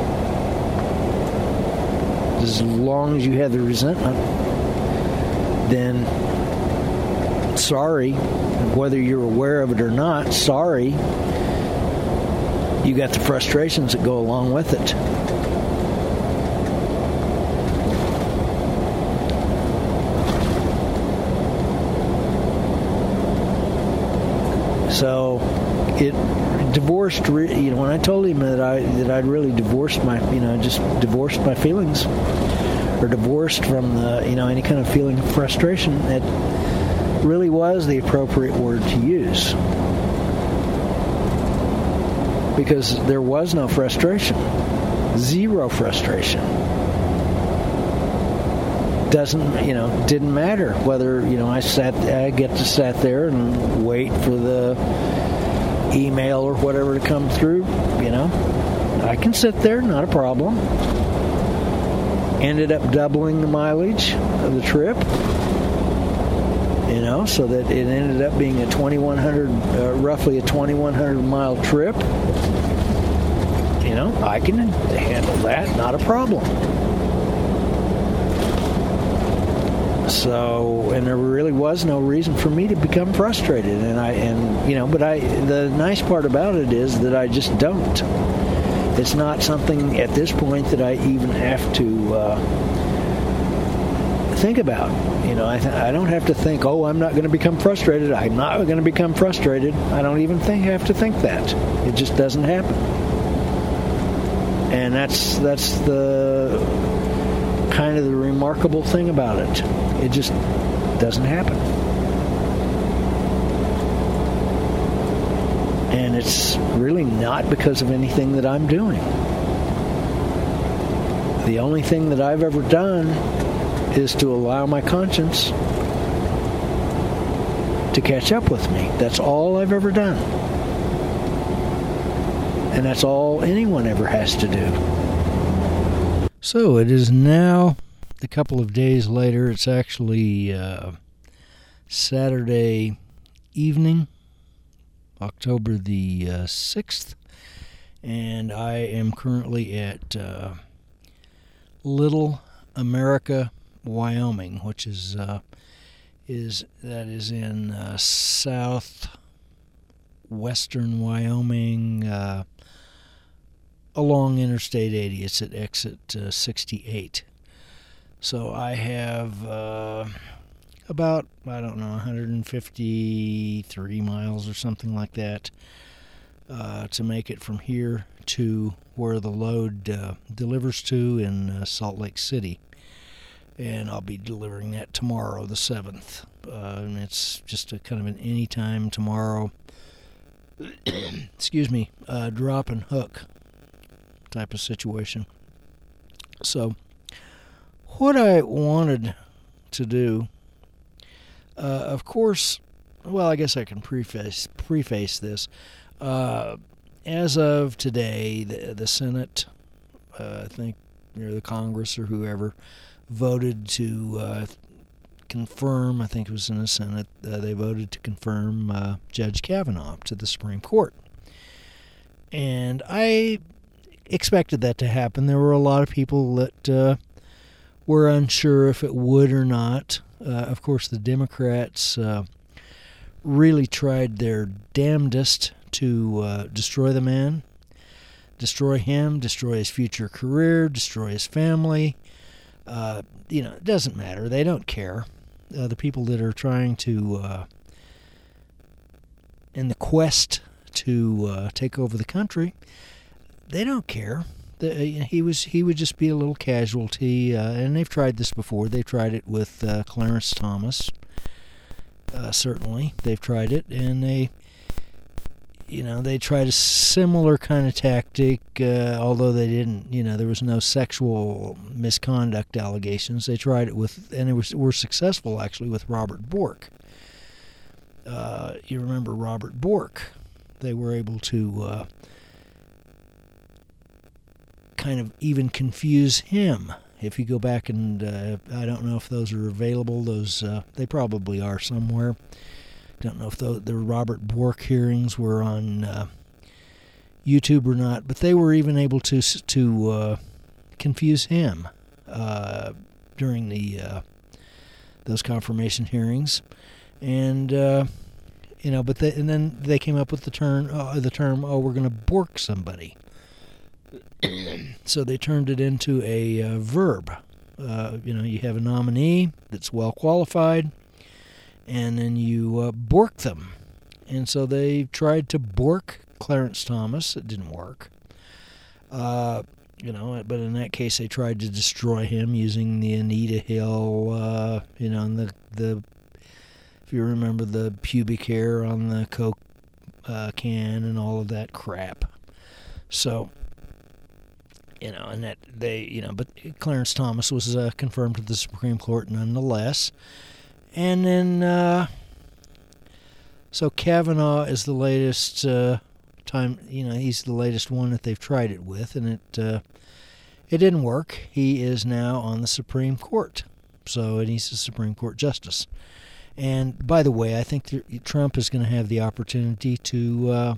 As long as you have the resentment, then sorry, whether you're aware of it or not, sorry, you got the frustrations that go along with it. So it divorced, you know, when I told him that I that I'd really divorced my, you know, just divorced my feelings, or divorced from the, you know, any kind of feeling of frustration, it really was the appropriate word to use. Because there was no frustration. Zero frustration. Doesn't, you know, didn't matter whether, you know, I sat, I get to sat there and wait for the email or whatever to come through, you know. I can sit there, not a problem. Ended up doubling the mileage of the trip, you know, so that it ended up being a twenty-one hundred, uh, roughly a twenty-one hundred mile trip. You know, I can handle that, not a problem. So, and there really was no reason for me to become frustrated, and I, and you know, but I, the nice part about it is that I just don't. It's not something at this point that I even have to uh, think about. You know, I, th- I don't have to think, oh, I'm not going to become frustrated. I'm not going to become frustrated. I don't even think have to think that. It just doesn't happen. And that's that's the kind of the remarkable thing about it. It just doesn't happen. And it's really not because of anything that I'm doing. The only thing that I've ever done is to allow my conscience to catch up with me. That's all I've ever done. And that's all anyone ever has to do. So it is now a couple of days later. It's actually uh, Saturday evening, October the uh, sixth, and I am currently at uh, Little America, Wyoming, which is uh, is that is in uh, southwestern Wyoming, uh, along Interstate eighty. It's at exit uh, sixty-eight. So I have uh, about, I don't know, one hundred fifty-three miles or something like that uh, to make it from here to where the load uh, delivers to in uh, Salt Lake City. And I'll be delivering that tomorrow, the seventh. Uh, and it's just a kind of an anytime tomorrow, excuse me, uh, drop and hook type of situation. So what I wanted to do, uh, of course, well, I guess I can preface preface this. Uh, as of today, the, the Senate, uh, I think, or the Congress or whoever, voted to uh, confirm, I think it was in the Senate, uh, they voted to confirm uh, Judge Kavanaugh to the Supreme Court. And I expected that to happen. There were a lot of people that uh, were unsure if it would or not. Uh, of course, the Democrats uh, really tried their damnedest to uh, destroy the man, destroy him, destroy his future career, destroy his family. Uh, you know, it doesn't matter. They don't care. Uh, the people that are trying to, uh, in the quest to uh, take over the country, they don't care. The, he was he would just be a little casualty, uh, and they've tried this before. They've tried it with uh, Clarence Thomas. Uh, certainly, they've tried it, and they you know, they tried a similar kind of tactic, uh, although they didn't, you know, there was no sexual misconduct allegations. They tried it with, and it was were successful actually with Robert Bork. Uh, you remember Robert Bork? They were able to uh, kind of even confuse him. If you go back and uh, I don't know if those are available. Those uh, they probably are somewhere. Don't know if the, the Robert Bork hearings were on uh, YouTube or not, but they were even able to to uh, confuse him uh, during the uh, those confirmation hearings, and uh, you know, but they, and then they came up with the term uh, the term oh, we're going to Bork somebody. So they turned it into a uh, verb. Uh, you know, you have a nominee that's well qualified, and then you uh, Bork them. And so they tried to Bork Clarence Thomas. It didn't work. Uh, you know, but in that case, they tried to destroy him using the Anita Hill, uh, you know, and the, the, if you remember the pubic hair on the Coke uh, can and all of that crap. So, you know, and that they, you know, but Clarence Thomas was uh, confirmed to the Supreme Court nonetheless. And then, uh, so Kavanaugh is the latest uh, time, you know, he's the latest one that they've tried it with, and it uh, it didn't work. He is now on the Supreme Court, so and he's a Supreme Court justice. And by the way, I think that Trump is going to have the opportunity to uh,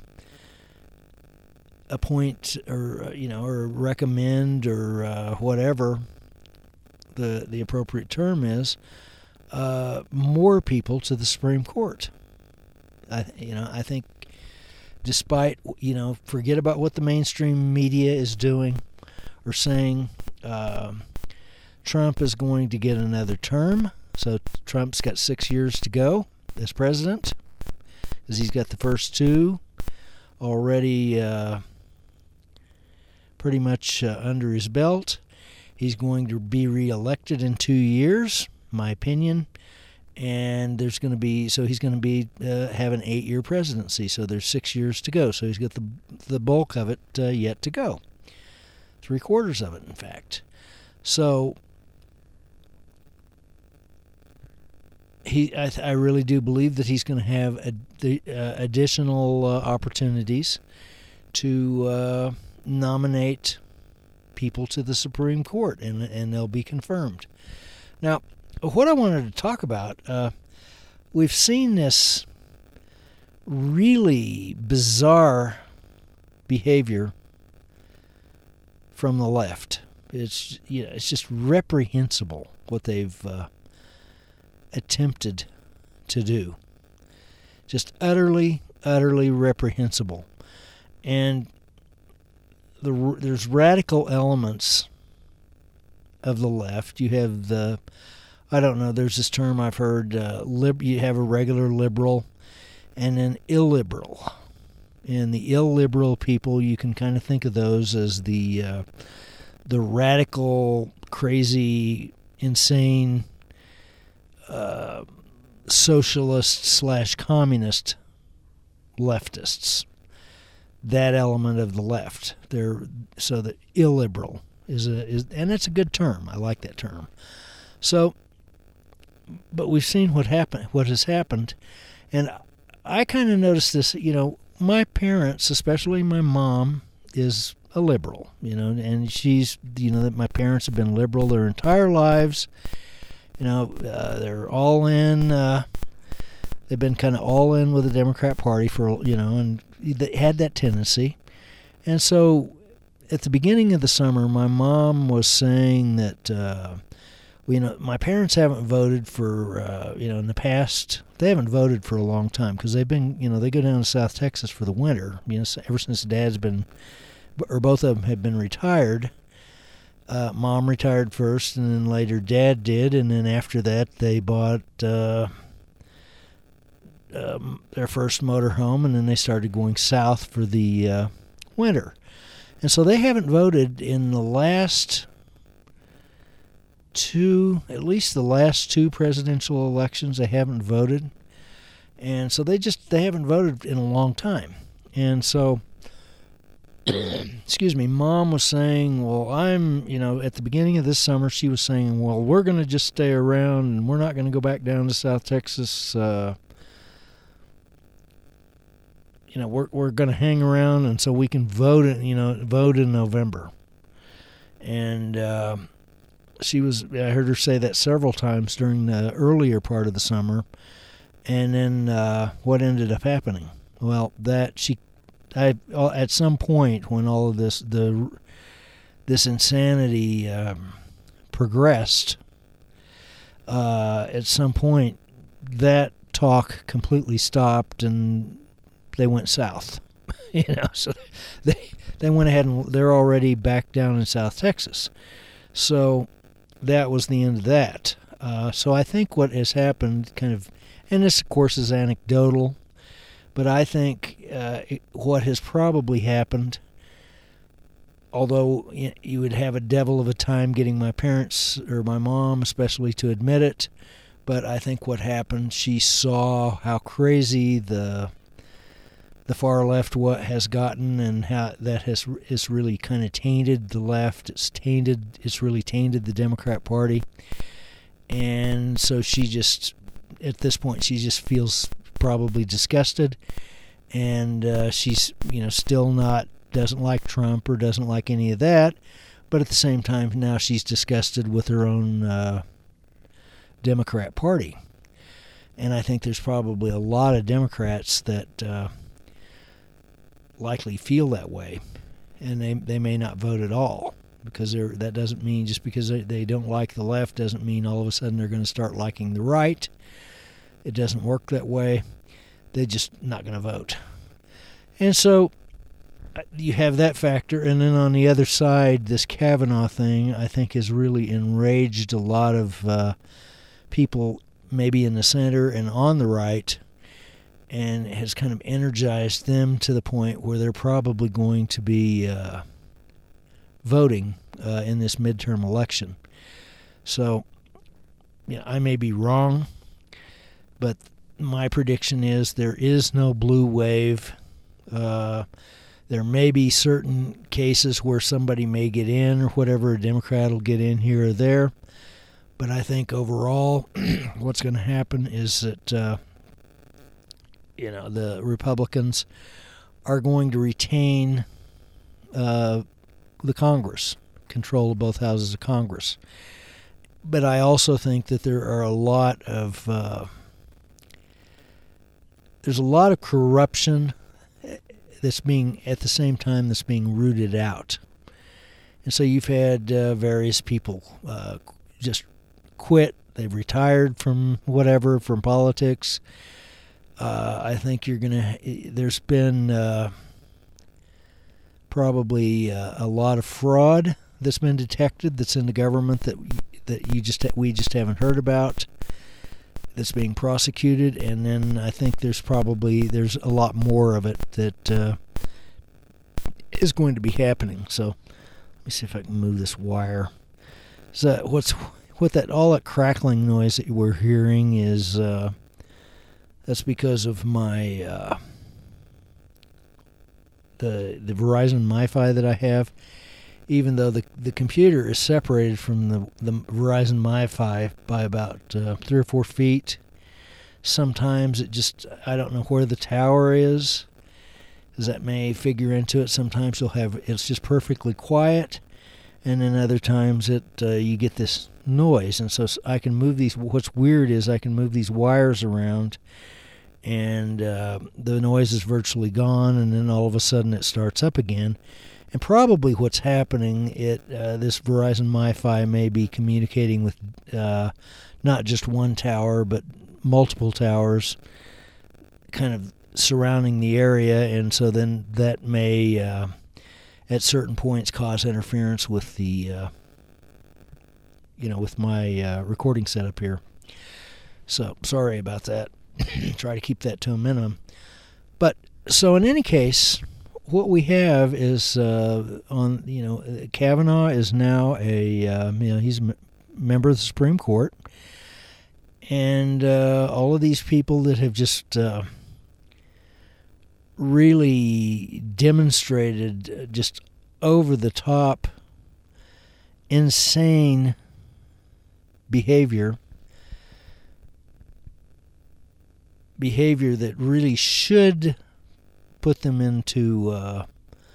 appoint or, you know, or recommend or uh, whatever the the appropriate term is, Uh, more people to the Supreme Court. I, you know, I think, despite, you know, forget about what the mainstream media is doing or saying. Uh, Trump is going to get another term, so Trump's got six years to go as president, because he's got the first two already uh, pretty much uh, under his belt. He's going to be reelected in two years. My opinion, and there's going to be so he's going to be uh, have an eight-year presidency. So there's six years to go. So he's got the the bulk of it uh, yet to go, three quarters of it, in fact. So he, I, I really do believe that he's going to have a, the uh, additional uh, opportunities to uh, nominate people to the Supreme Court, and and they'll be confirmed. Now, what I wanted to talk about, uh, we've seen this really bizarre behavior from the left. It's, you know, it's just reprehensible what they've uh, attempted to do. Just utterly, utterly reprehensible. And the, there's radical elements of the left. You have the, I don't know, there's this term I've heard, uh, lib- you have a regular liberal and an illiberal. And the illiberal people, you can kind of think of those as the uh, the radical, crazy, insane uh, socialist slash communist leftists. That element of the left. They're so the illiberal is a is, and it's a good term. I like that term. So, but we've seen what happened, what has happened, and I kind of noticed this. You know, my parents, especially my mom, is a liberal. You know, and she's, you know, that my parents have been liberal their entire lives. You know, uh, they're all in. Uh, they've been kind of all in with the Democrat Party for, you know, and they had that tendency, and so at the beginning of the summer, my mom was saying that, uh, you know, my parents haven't voted for, uh, you know, in the past, they haven't voted for a long time because they've been, you know, they go down to South Texas for the winter, you know, ever since Dad's been, or both of them have been retired. Uh, Mom retired first, and then later Dad did, and then after that they bought uh, um, their first motorhome, and then they started going south for the uh, winter. And so they haven't voted in the last two, at least the last two presidential elections, they haven't voted. And so they just, they haven't voted in a long time. And so, excuse me, Mom was saying, well, I'm, you know, at the beginning of this summer, she was saying, well, we're going to just stay around and we're not going to go back down to South Texas. Uh, you know, we're we're going to hang around and so we can vote, in, you know, vote in November. And uh, she was, I heard her say that several times during the earlier part of the summer. And then uh, what ended up happening? Well, that she, I at some point when all of this the this insanity um, progressed, uh, at some point that talk completely stopped and they went south. You know, so they they went ahead and they're already back down in South Texas. So that was the end of that. Uh, so I think what has happened, kind of, and this of course is anecdotal, but I think uh, what has probably happened, although you would have a devil of a time getting my parents or my mom especially to admit it, but I think what happened, she saw how crazy the the far left what has gotten and how that has is really kind of tainted the left. It's tainted. It's really tainted the Democrat Party, and so she just, at this point, she just feels probably disgusted, and uh, she's, you know, still not, doesn't like Trump or doesn't like any of that, but at the same time now she's disgusted with her own uh, Democrat Party. And I think there's probably a lot of Democrats that uh, likely feel that way, and they they may not vote at all, because they're, that doesn't mean, just because they, they don't like the left doesn't mean all of a sudden they're going to start liking the right. It doesn't work that way. They're just not going to vote. And so you have that factor, and then on the other side, this Kavanaugh thing, I think, has really enraged a lot of uh, people, maybe in the center and on the right, and has kind of energized them to the point where they're probably going to be uh, voting uh, in this midterm election. So, you know, I may be wrong, but my prediction is there is no blue wave. Uh, there may be certain cases where somebody may get in or whatever, a Democrat will get in here or there. But I think overall what's going to happen is that, uh, you know, the Republicans are going to retain uh, the Congress, control of both houses of Congress. But I also think that there are a lot of... Uh, There's a lot of corruption that's being, at the same time, that's being rooted out. And so you've had uh, various people uh, just quit. They've retired from whatever, from politics. Uh, I think you're going to, there's been uh, probably uh, a lot of fraud that's been detected that's in the government that that you just we just haven't heard about, that's being prosecuted. And then I think there's probably there's a lot more of it that uh, is going to be happening. So let me see if I can move this wire. So what's what that all that crackling noise that we're hearing is uh, that's because of my uh, the the Verizon MiFi that I have. Even though the the computer is separated from the, the Verizon MiFi by about uh, three or four feet, sometimes it just, I don't know where the tower is, because that may figure into it. Sometimes you'll have, it's just perfectly quiet, and then other times it uh, you get this noise. And so I can move these, what's weird is I can move these wires around, and uh, the noise is virtually gone, and then all of a sudden it starts up again. And probably what's happening, it uh, this Verizon MiFi may be communicating with uh, not just one tower, but multiple towers kind of surrounding the area. And so then that may, uh, at certain points, cause interference with the, uh, you know, with my uh, recording setup here. So sorry about that. Try to keep that to a minimum. But so in any case, what we have is uh, on, you know, Kavanaugh is now a, uh, you know, he's a m- member of the Supreme Court, and uh, all of these people that have just uh, really demonstrated just over-the-top, insane behavior, behavior that really should put them into, uh,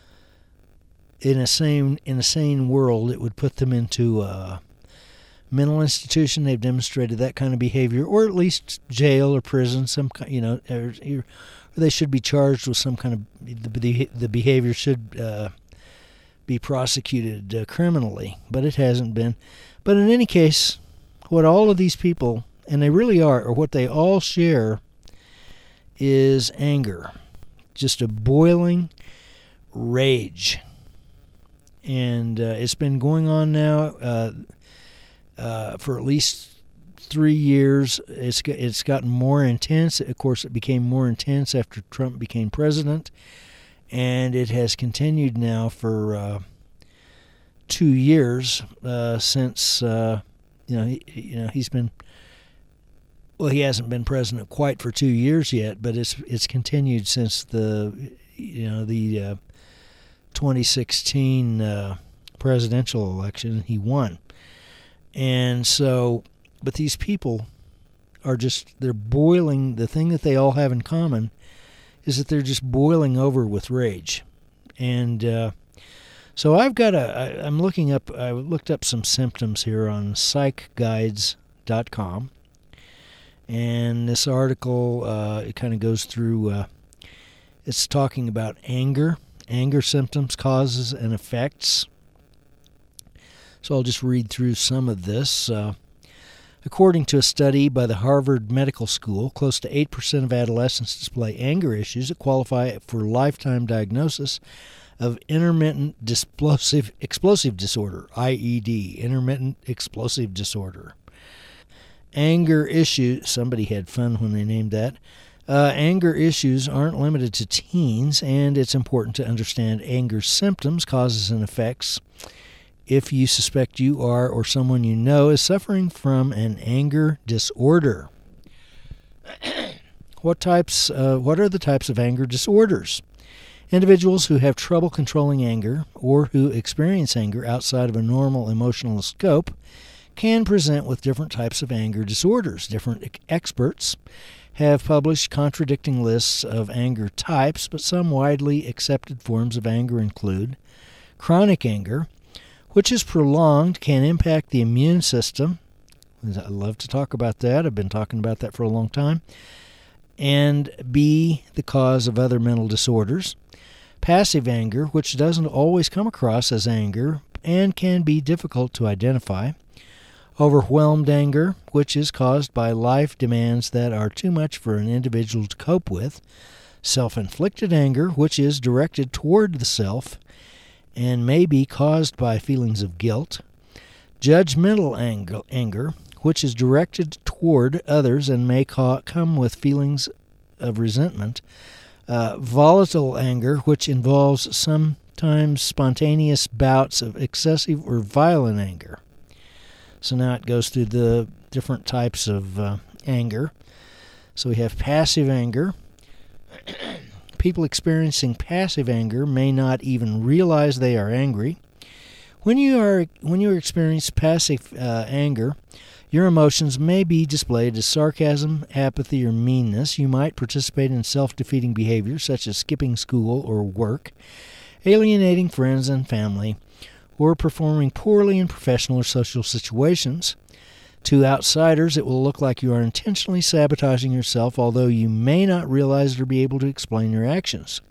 in a sane, in a sane world, it would put them into a mental institution. They've demonstrated that kind of behavior, or at least jail or prison, some kind, you know, or, or they should be charged with some kind of, the, the behavior should uh, be prosecuted uh, criminally, but it hasn't been. But in any case, what all of these people, and they really are, or what they all share, is anger. Just a boiling rage. And uh, it's been going on now uh, uh, for at least three years. It's it's gotten more intense. Of course, it became more intense after Trump became president, and it has continued now for uh, two years uh, since uh, you know he, you know he's been. Well, he hasn't been president quite for two years yet, but it's it's continued since the you know the uh, twenty sixteen uh, presidential election. He won, and so. But these people are just, they're boiling. The thing that they all have in common is that they're just boiling over with rage. And uh, so I've got a, I, I'm looking up, I looked up some symptoms here on psych guides dot com. And this article, uh, it kind of goes through, uh, it's talking about anger, anger symptoms, causes, and effects. So I'll just read through some of this. Uh, According to a study by the Harvard Medical School, close to eight percent of adolescents display anger issues that qualify for lifetime diagnosis of intermittent explosive, explosive disorder, I E D, intermittent explosive disorder. Anger issues, somebody had fun when they named that. Uh, anger issues aren't limited to teens, and it's important to understand anger symptoms, causes, and effects. If you suspect you are or someone you know is suffering from an anger disorder. What types? Uh, what are the types of anger disorders? Individuals who have trouble controlling anger or who experience anger outside of a normal emotional scope can present with different types of anger disorders. Different experts have published contradicting lists of anger types, but some widely accepted forms of anger include chronic anger, which is prolonged, can impact the immune system. I love to talk about that. I've been talking about that for a long time. And be the cause of other mental disorders. Passive anger, which doesn't always come across as anger and can be difficult to identify. Overwhelmed anger, which is caused by life demands that are too much for an individual to cope with. Self-inflicted anger, which is directed toward the self and may be caused by feelings of guilt. Judgmental ang- anger, which is directed toward others and may ca- come with feelings of resentment. Uh, volatile anger, which involves sometimes spontaneous bouts of excessive or violent anger. So now it goes through the different types of uh, anger. So we have passive anger. People experiencing passive anger may not even realize they are angry. When you are when you experience passive uh, anger, your emotions may be displayed as sarcasm, apathy, or meanness. You might participate in self-defeating behaviors such as skipping school or work, alienating friends and family, or performing poorly in professional or social situations. To outsiders, it will look like you are intentionally sabotaging yourself, although you may not realize it or be able to explain your actions.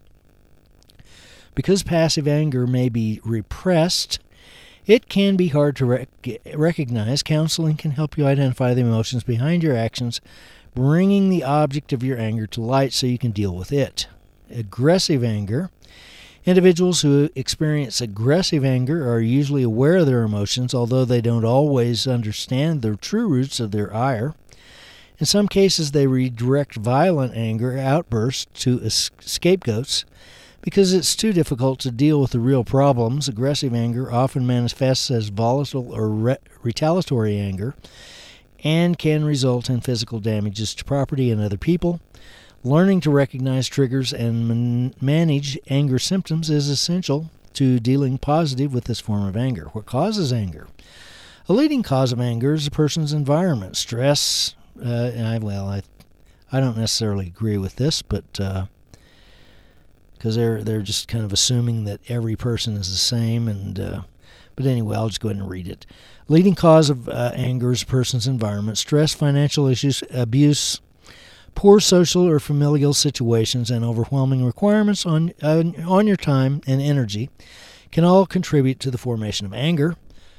Because passive anger may be repressed, it can be hard to rec- recognize. Counseling can help you identify the emotions behind your actions, bringing the object of your anger to light so you can deal with it. Aggressive anger. Individuals who experience aggressive anger are usually aware of their emotions, although they don't always understand the true roots of their ire. In some cases, they redirect violent anger outbursts to scapegoats because it's too difficult to deal with the real problems. Aggressive anger often manifests as volatile or re- retaliatory anger and can result in physical damages to property and other people. Learning to recognize triggers and man- manage anger symptoms is essential to dealing positive with this form of anger. What causes anger? A leading cause of anger is a person's environment. Stress, uh, and I, well, I I don't necessarily agree with this, but because uh, they're, they're just kind of assuming that every person is the same. And uh, But anyway, I'll just go ahead and read it. Leading cause of uh, anger is a person's environment. Stress, financial issues, abuse, poor social or familial situations, and overwhelming requirements on, uh, on your time and energy can all contribute to the formation of anger.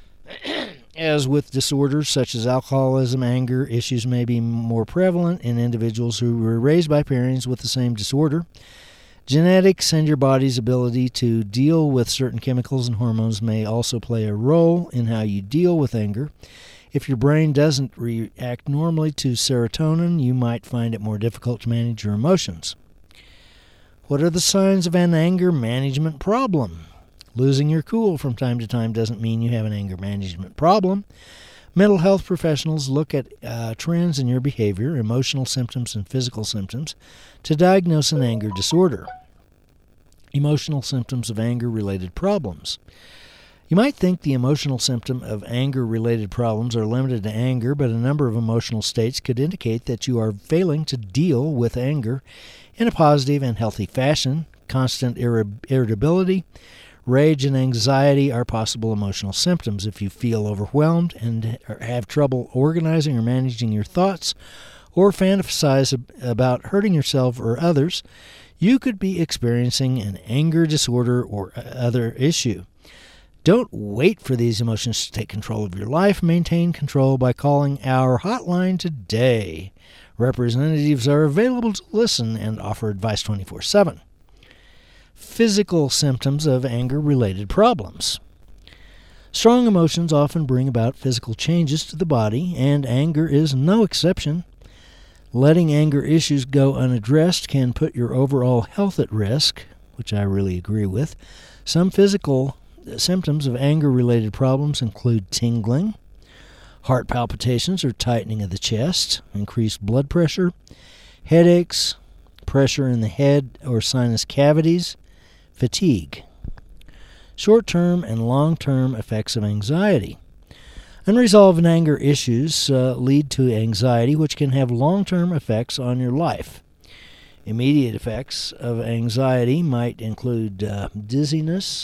As with disorders such as alcoholism, anger issues may be more prevalent in individuals who were raised by parents with the same disorder. Genetics and your body's ability to deal with certain chemicals and hormones may also play a role in how you deal with anger. If your brain doesn't react normally to serotonin, you might find it more difficult to manage your emotions. What are the signs of an anger management problem? Losing your cool from time to time doesn't mean you have an anger management problem. Mental health professionals look at uh, trends in your behavior, emotional symptoms, and physical symptoms to diagnose an anger disorder. Emotional symptoms of anger-related problems. You might think the emotional symptom of anger-related problems are limited to anger, but a number of emotional states could indicate that you are failing to deal with anger in a positive and healthy fashion. Constant irri- irritability, rage, and anxiety are possible emotional symptoms. If you feel overwhelmed and have trouble organizing or managing your thoughts, or fantasize about hurting yourself or others, you could be experiencing an anger disorder or other issue. Don't wait for these emotions to take control of your life. Maintain control by calling our hotline today. Representatives are available to listen and offer advice twenty-four seven. Physical symptoms of anger-related problems. Strong emotions often bring about physical changes to the body, and anger is no exception. Letting anger issues go unaddressed can put your overall health at risk, which I really agree with. Some physical symptoms of anger-related problems include tingling, heart palpitations or tightening of the chest, increased blood pressure, headaches, pressure in the head or sinus cavities, fatigue. Short-term and long-term effects of anxiety. Unresolved anger issues uh, lead to anxiety, which can have long-term effects on your life. Immediate effects of anxiety might include uh, dizziness,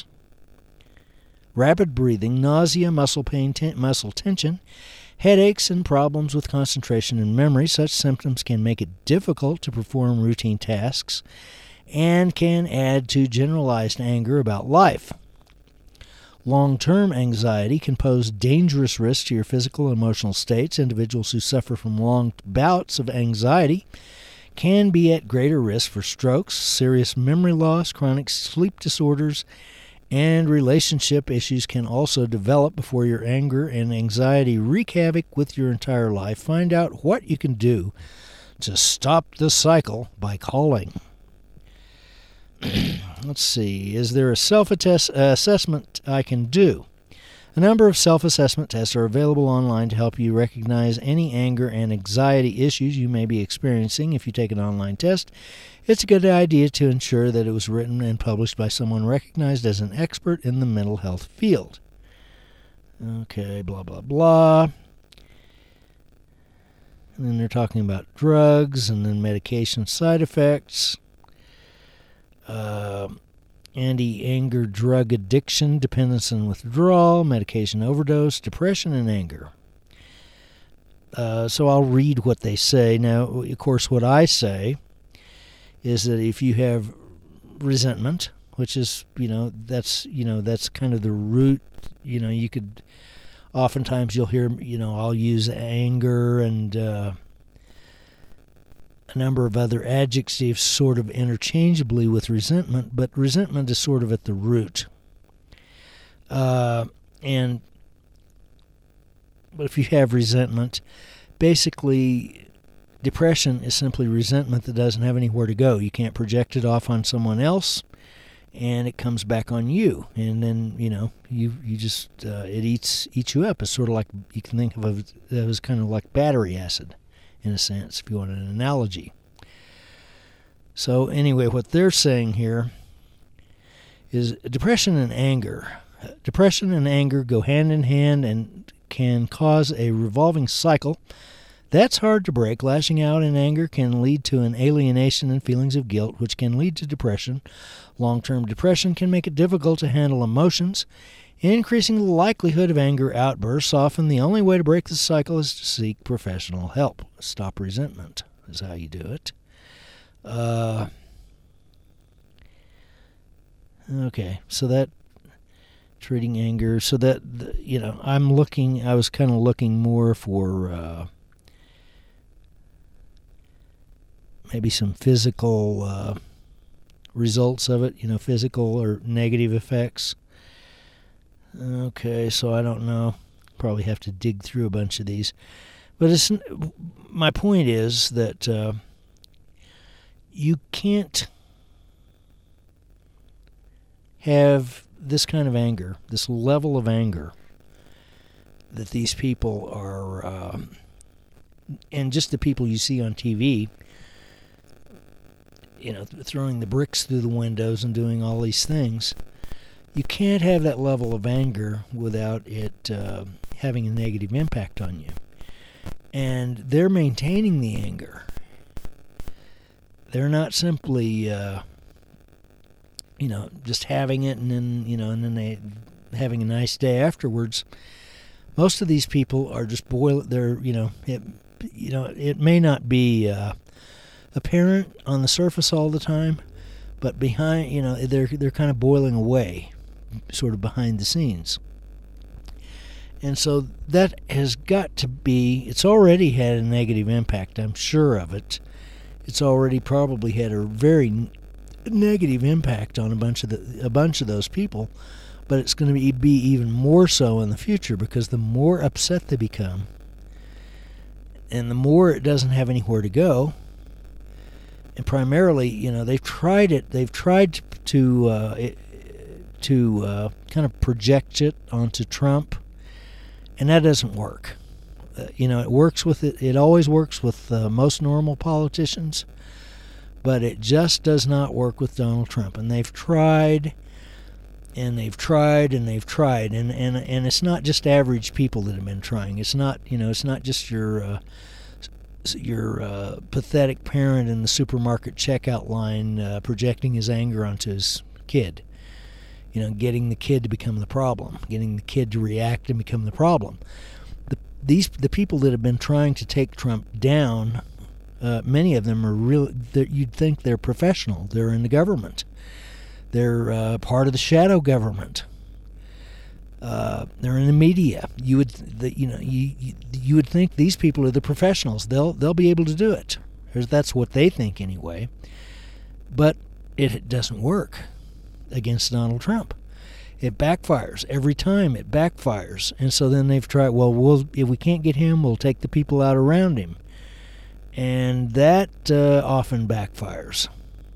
rapid breathing, nausea, muscle pain, ten- muscle tension, headaches, and problems with concentration and memory. Such symptoms can make it difficult to perform routine tasks and can add to generalized anger about life. Long-term anxiety can pose dangerous risks to your physical and emotional states. Individuals who suffer from long bouts of anxiety can be at greater risk for strokes, serious memory loss, chronic sleep disorders, and relationship issues can also develop before your anger and anxiety wreak havoc with your entire life. Find out what you can do to stop the cycle by calling. Let's see. Is there a self-assessment I can do? A number of self-assessment tests are available online to help you recognize any anger and anxiety issues you may be experiencing. If you take an online test, it's a good idea to ensure that it was written and published by someone recognized as an expert in the mental health field. Okay, blah, blah, blah. And then they're talking about drugs and then medication side effects. Uh, anti-anger drug addiction, dependence and withdrawal, medication overdose, depression, and anger. Uh, so I'll read what they say. Now, of course, what I say is that if you have resentment, which is, you know, that's, you know, that's kind of the root, you know, you could, oftentimes you'll hear, you know, I'll use anger and uh, a number of other adjectives sort of interchangeably with resentment, but resentment is sort of at the root. Uh, and, but if you have resentment, basically depression is simply resentment that doesn't have anywhere to go. You can't project it off on someone else, and it comes back on you. And then, you know, you you just, uh, it eats eats you up. It's sort of like, you can think of it as kind of like battery acid, in a sense, if you want an analogy. So anyway, what they're saying here is depression and anger. Depression and anger go hand in hand and can cause a revolving cycle. That's hard to break. Lashing out in anger can lead to an alienation and feelings of guilt, which can lead to depression. Long-term depression can make it difficult to handle emotions, increasing the likelihood of anger outbursts. Often the only way to break the cycle is to seek professional help. Stop resentment is how you do it. Uh, okay, so that treating anger, so that, you know, I'm looking, I was kind of looking more for uh, maybe some physical uh, results of it, you know, physical or negative effects. Okay, so I don't know, probably have to dig through a bunch of these. But it's, my point is that uh, you can't have this kind of anger, this level of anger that these people are, uh, and just the people you see on T V, you know, throwing the bricks through the windows and doing all these things. You can't have that level of anger without it uh, having a negative impact on you. And they're maintaining the anger. They're not simply, uh, you know, just having it and then, you know, and then they having a nice day afterwards. Most of these people are just boil. They're, you know, it, you know, it may not be uh, apparent on the surface all the time, but behind, you know, they're they're kind of boiling away, sort of behind the scenes. And so that has got to be, it's already had a negative impact, I'm sure of it. It's already probably had a very n- negative impact on a bunch of the, a bunch of those people, but it's going to be, be even more so in the future, because the more upset they become and the more it doesn't have anywhere to go, and primarily, you know, they've tried it, they've tried to, to, uh, it, to uh, kind of project it onto Trump, and that doesn't work. Uh, you know, it works with it. It always works with uh, most normal politicians, but it just does not work with Donald Trump. And they've tried, and they've tried, and they've tried, and and and it's not just average people that have been trying. It's not, you know, it's not just your uh, your uh, pathetic parent in the supermarket checkout line uh, projecting his anger onto his kid. You know, getting the kid to become the problem, getting the kid to react and become the problem. The, these the people that have been trying to take Trump down, uh, many of them are really, you'd think they're professional. They're in the government. They're uh, part of the shadow government. Uh, they're in the media. You would, the, you know, you, you you would think these people are the professionals. They'll they'll be able to do it. That's what they think anyway. But it, it doesn't work against Donald Trump. It backfires every time. It backfires, and so then they've tried. Well, we'll if we can't get him, we'll take the people out around him, and that uh, often backfires.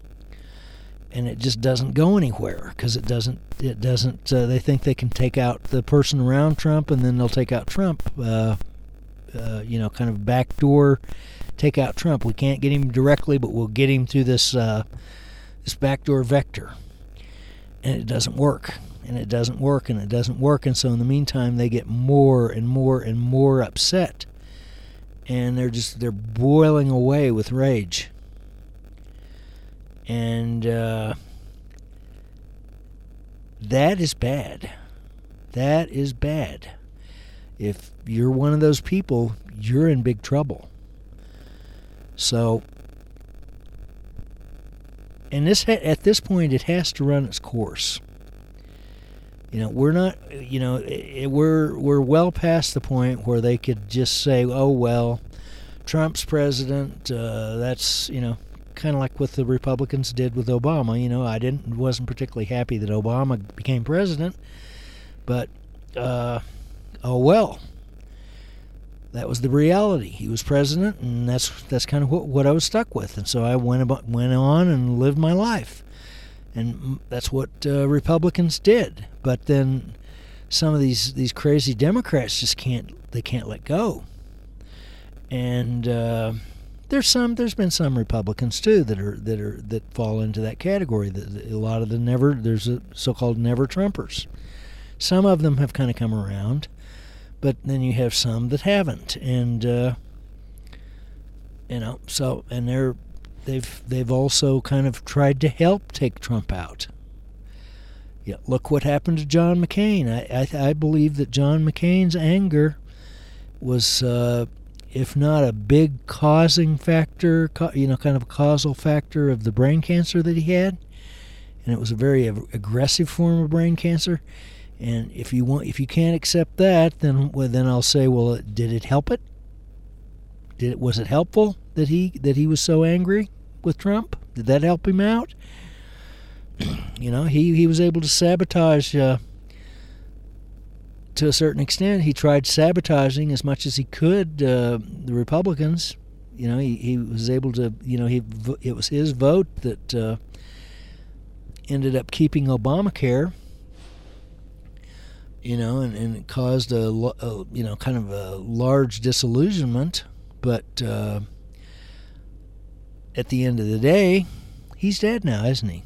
And it just doesn't go anywhere because it doesn't. It doesn't. Uh, they think they can take out the person around Trump, and then they'll take out Trump. Uh, uh, you know, kind of backdoor, take out Trump. We can't get him directly, but we'll get him through this uh, this backdoor vector. And it doesn't work, and it doesn't work, and it doesn't work, and so in the meantime, they get more and more and more upset, and they're just they're boiling away with rage, and uh, that is bad. That is bad. If you're one of those people, you're in big trouble. So. And this ha- at this point, it has to run its course. You know, we're not. You know, it, we're we're well past the point where they could just say, "Oh well, Trump's president." Uh, that's you know, kind of like what the Republicans did with Obama. You know, I didn't wasn't particularly happy that Obama became president, but uh, oh well. That was the reality. He was president, and that's that's kind of what, what I was stuck with. And so I went about, went on and lived my life, and that's what uh, Republicans did. But then some of these, these crazy Democrats just can't they can't let go, and uh, There's some. There's been some Republicans too that are that are that fall into that category. A lot of the never. There's a so-called never Trumpers. Some of them have kind of come around, but then you have some that haven't, and uh, you know. So and they're they've they've also kind of tried to help take Trump out. Yeah, look what happened to John McCain. I I, I believe that John McCain's anger was. Uh, if not a big causing factor, you know, kind of a causal factor of the brain cancer that he had, and it was a very aggressive form of brain cancer. And if you want, if you can't accept that, then well, then I'll say, well, did it help it? Did it was it helpful that he that he was so angry with Trump? Did that help him out? You know, he he was able to sabotage. Uh, To a certain extent, he tried sabotaging as much as he could uh, the Republicans. You know, he, he was able to. You know, he it was his vote that uh, ended up keeping Obamacare. You know, and, and it caused a, a you know kind of a large disillusionment. But uh, at the end of the day, he's dead now, isn't he?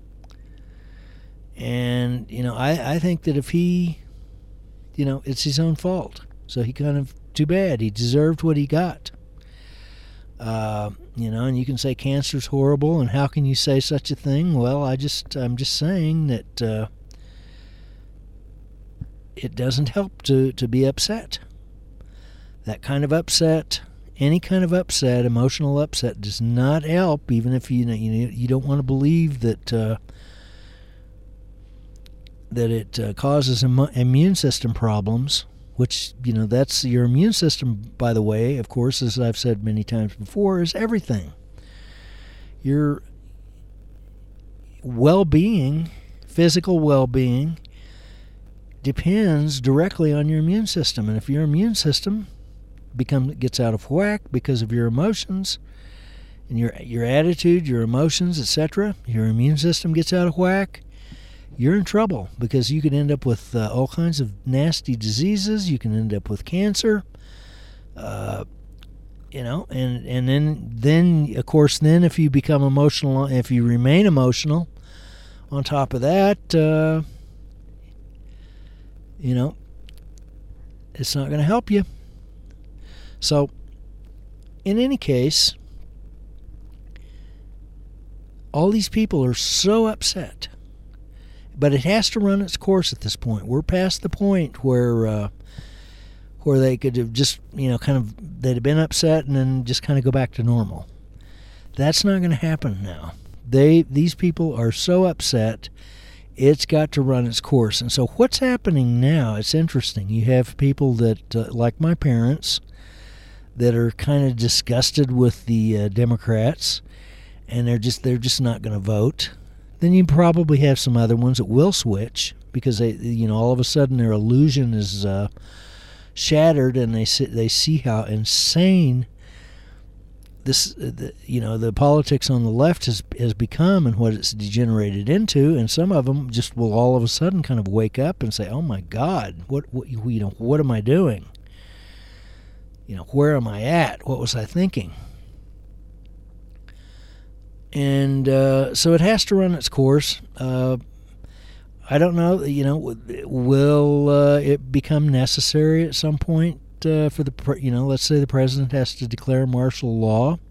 And you know, I, I think that if he You know, it's his own fault. So he kind of, too bad. He deserved what he got. Uh, you know, and you can say cancer's horrible, and how can you say such a thing? Well, I just, I'm just saying that uh, it doesn't help to, to be upset. That kind of upset, any kind of upset, emotional upset, does not help, even if you know, you, you don't want to believe that... Uh, that it uh, causes Im- immune system problems, which, you know, that's your immune system, by the way, of course, as I've said many times before, is everything. Your well-being, physical well-being, depends directly on your immune system. And if your immune system become, gets out of whack because of your emotions and your your attitude, your emotions, et cetera, your immune system gets out of whack, you're in trouble, because you can end up with uh, all kinds of nasty diseases. You can end up with cancer, uh, you know, and and then then of course then if you become emotional, if you remain emotional, on top of that, uh, you know, it's not going to help you. So, in any case, all these people are so upset. But it has to run its course at this point. We're past the point where uh, where they could have just, you know, kind of, they'd have been upset and then just kind of go back to normal. That's not going to happen now. They These people are so upset, it's got to run its course. And so what's happening now, it's interesting. You have people that, uh, like my parents, that are kind of disgusted with the uh, Democrats, and they're just they're just not going to vote. Then you probably have some other ones that will switch because they, you know, all of a sudden their illusion is uh, shattered, and they see, they see how insane this, the, you know, the politics on the left has has become and what it's degenerated into. And some of them just will all of a sudden kind of wake up and say, "Oh my God, what, what you know, what am I doing? You know, where am I at? What was I thinking?" And uh, so it has to run its course. Uh, I don't know, you know, will uh, it become necessary at some point uh, for the, pre- you know, let's say the president has to declare martial law.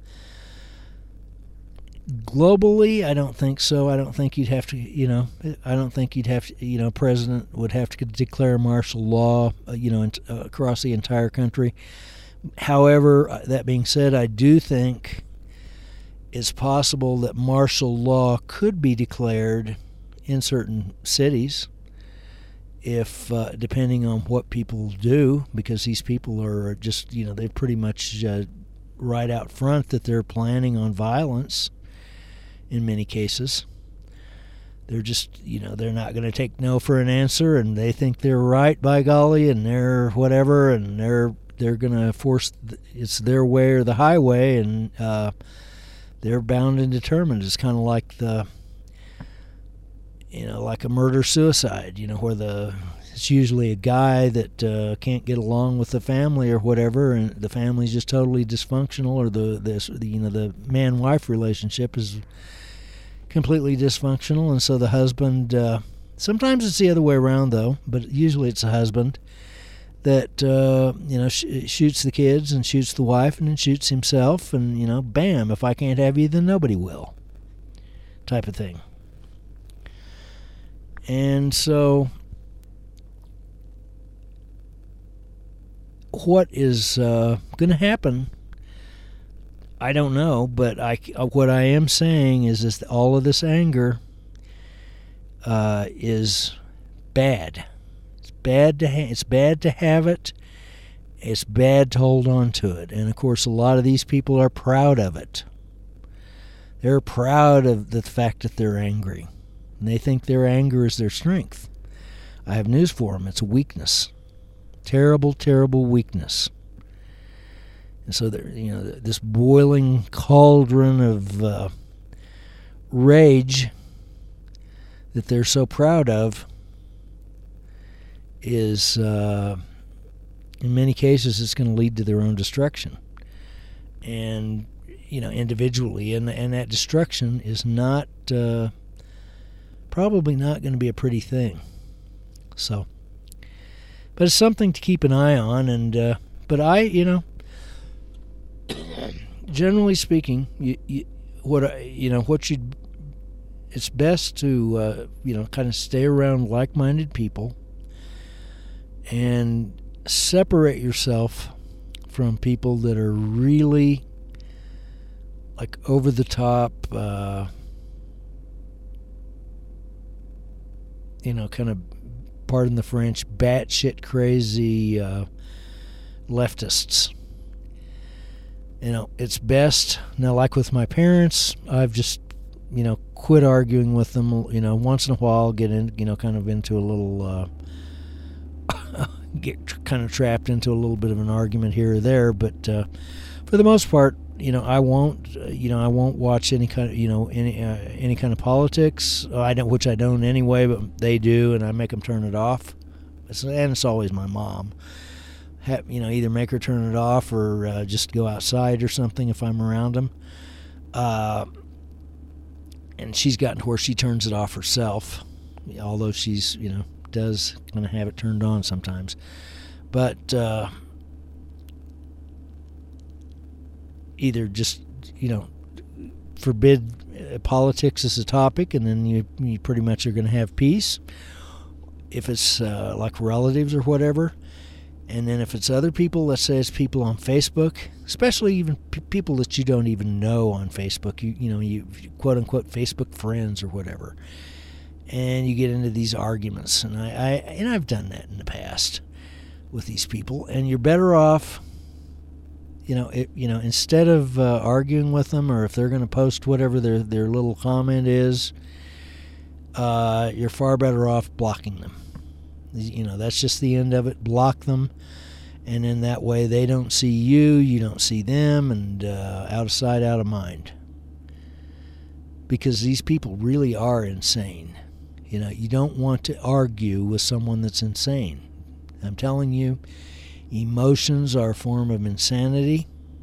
Globally, I don't think so. I don't think you'd have to, you know, I don't think you'd have to, you know, president would have to declare martial law, uh, you know, in, uh, across the entire country. However, that being said, I do think it's possible that martial law could be declared in certain cities, if uh, depending on what people do, because these people are just, you know, they pretty much uh, right out front that they're planning on violence in many cases. They're just, you know, they're not going to take no for an answer, and they think they're right, by golly, and they're whatever, and they're they're going to force, it's their way or the highway, and uh, they're bound and determined. It's kind of like the, you know, like a murder-suicide, you know, where the it's usually a guy that uh, can't get along with the family or whatever, and the family's just totally dysfunctional, or the, the, the you know the man-wife relationship is completely dysfunctional, and so the husband, uh, sometimes it's the other way around though, but usually it's the husband that uh, you know sh- shoots the kids and shoots the wife and then shoots himself, and you know, bam, if I can't have you, then nobody will, type of thing. And so what is uh, going to happen, I don't know, but I, what I am saying is, is that all of this anger uh, is bad. It's bad to ha- it's bad to have it. It's bad to hold on to it. And of course, a lot of these people are proud of it. They're proud of the fact that they're angry. And they think their anger is their strength. I have news for them. It's a weakness. Terrible, terrible weakness. And so, you know, this boiling cauldron of uh, rage that they're so proud of is, uh, in many cases, it's going to lead to their own destruction. And, you know, individually. And, and that destruction is not, uh, probably not going to be a pretty thing. So, but it's something to keep an eye on. And, uh, but I, you know, generally speaking, you, you, what you know, what you, it's best to uh, you know, kind of stay around like-minded people and separate yourself from people that are really like over the top, uh, you know, kind of, pardon the French, batshit crazy uh, leftists. You know, it's best, now like with my parents, I've just, you know, quit arguing with them, you know, once in a while, get in, you know, kind of into a little, uh, get kind of trapped into a little bit of an argument here or there, but uh, for the most part, you know, I won't, uh, you know, I won't watch any kind of, you know, any uh, any kind of politics, I don't, which I don't anyway, but they do, and I make them turn it off, it's, and it's always my mom. Have, you know, either make her turn it off or uh, just go outside or something if I'm around them. Uh, and she's gotten to where she turns it off herself, although she's, you know, does kind of have it turned on sometimes. But uh, either just, you know, forbid uh, politics as a topic, and then you, you pretty much are going to have peace. If it's uh, like relatives or whatever. And then if it's other people, let's say it's people on Facebook, especially even p- people that you don't even know on Facebook, you you know, you quote-unquote Facebook friends or whatever, and you get into these arguments. And, I, I, and I've done that in the past with these people, and you're better off, you know, it, you know, instead of uh, arguing with them, or if they're going to post whatever their, their little comment is, uh, you're far better off blocking them. You know, that's just the end of it. Block them, and in that way they don't see you, you don't see them, and uh, out of sight, out of mind. Because these people really are insane. You know, you don't want to argue with someone that's insane. I'm telling you, emotions are a form of insanity,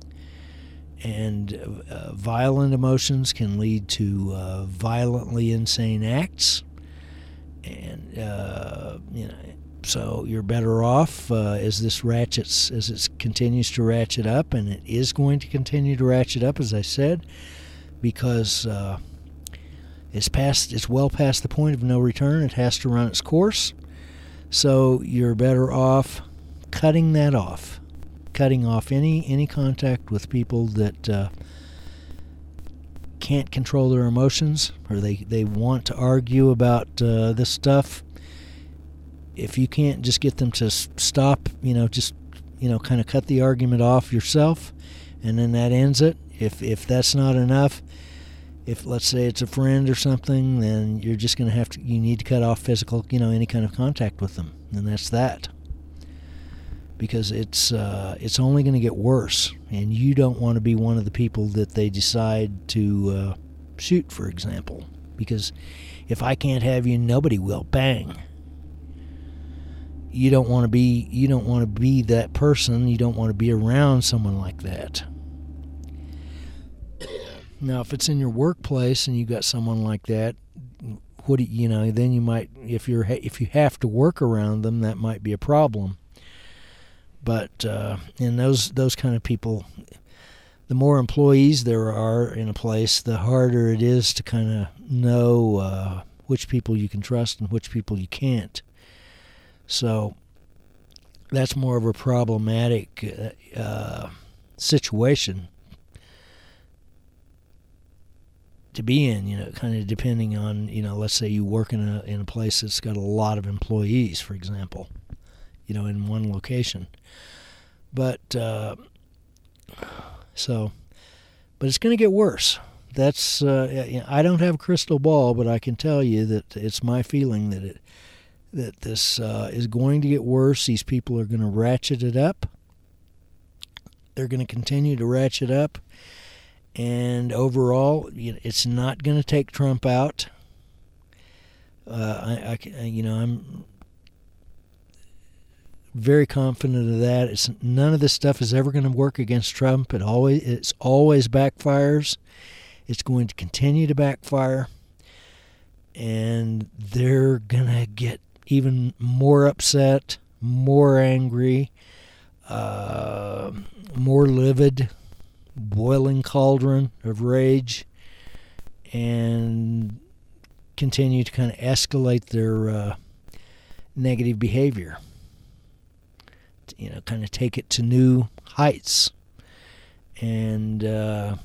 and uh, violent emotions can lead to uh, violently insane acts. And, uh, you know, so you're better off uh, as this ratchets, as it continues to ratchet up, and it is going to continue to ratchet up, as I said, because uh, it's past, it's well past the point of no return. It has to run its course. So you're better off cutting that off, cutting off any any contact with people that uh, can't control their emotions, or they, they want to argue about uh, this stuff. If you can't just get them to stop, you know, just, you know, kind of cut the argument off yourself, and then that ends it. If if that's not enough, if let's say it's a friend or something, then you're just going to have to, you need to cut off physical, you know, any kind of contact with them, and that's that. Because it's uh, it's only going to get worse, and you don't want to be one of the people that they decide to uh, shoot, for example. Because if I can't have you, nobody will. Bang. you don't want to be you don't want to be that person. You don't want to be around someone like that. Now, if it's in your workplace and you got someone like that, what do you, you know? Then you might, if you're if you have to work around them, that might be a problem. But uh, in those those kind of people, the more employees there are in a place, the harder it is to kind of know uh, which people you can trust and which people you can't. So that's more of a problematic uh, situation to be in, you know, kind of depending on, you know, let's say you work in a in a place that's got a lot of employees, for example, you know, in one location. But uh, so, but it's going to get worse. That's uh, I don't have a crystal ball, but I can tell you that it's my feeling that it that this uh, is going to get worse. These people are going to ratchet it up. They're going to continue to ratchet up. And overall, you know, it's not going to take Trump out. Uh, I, I, you know, I'm very confident of that. It's none of this stuff is ever going to work against Trump. It always, it's always backfires. It's going to continue to backfire, and they're going to get even more upset, more angry, uh, more livid. Boiling cauldron of rage, and continue to kind of escalate their uh, negative behavior. You know, kind of take it to new heights. And, uh,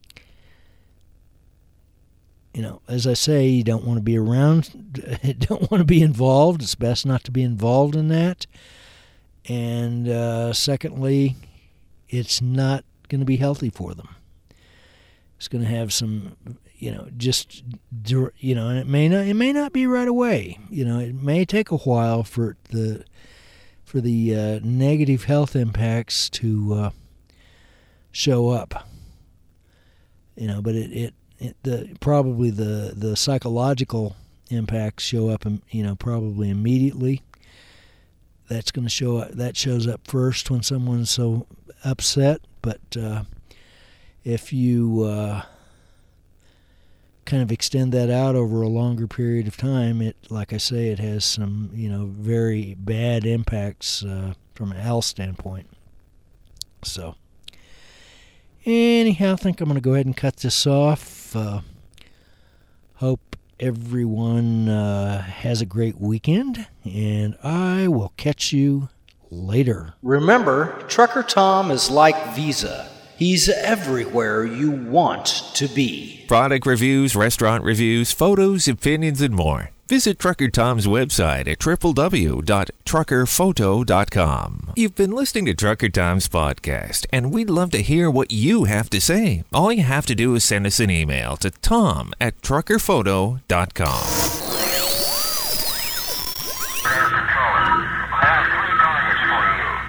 you know, as I say, you don't want to be around, don't want to be involved. It's best not to be involved in that. And uh, secondly, it's not going to be healthy for them. It's going to have some, you know, just, you know, and it may not, it may not be right away. You know, it may take a while for the, for the uh, negative health impacts to uh, show up. You know, but it, it, it the probably the the psychological impacts show up, you know, probably immediately. That's going to show up. That shows up first when someone's so upset. But uh, if you uh, kind of extend that out over a longer period of time, it, like I say, it has some, you know, very bad impacts uh, from a health standpoint. So, anyhow, I think I'm going to go ahead and cut this off. Uh, hope everyone uh, has a great weekend, and I will catch you later. Remember, Trucker Tom is like Visa. He's everywhere you want to be. Product reviews, restaurant reviews, photos, opinions, and more. Visit Trucker Tom's website at w w w dot trucker photo dot com. You've been listening to Trucker Tom's podcast, and we'd love to hear what you have to say. All you have to do is send us an email to tom at trucker photo dot com.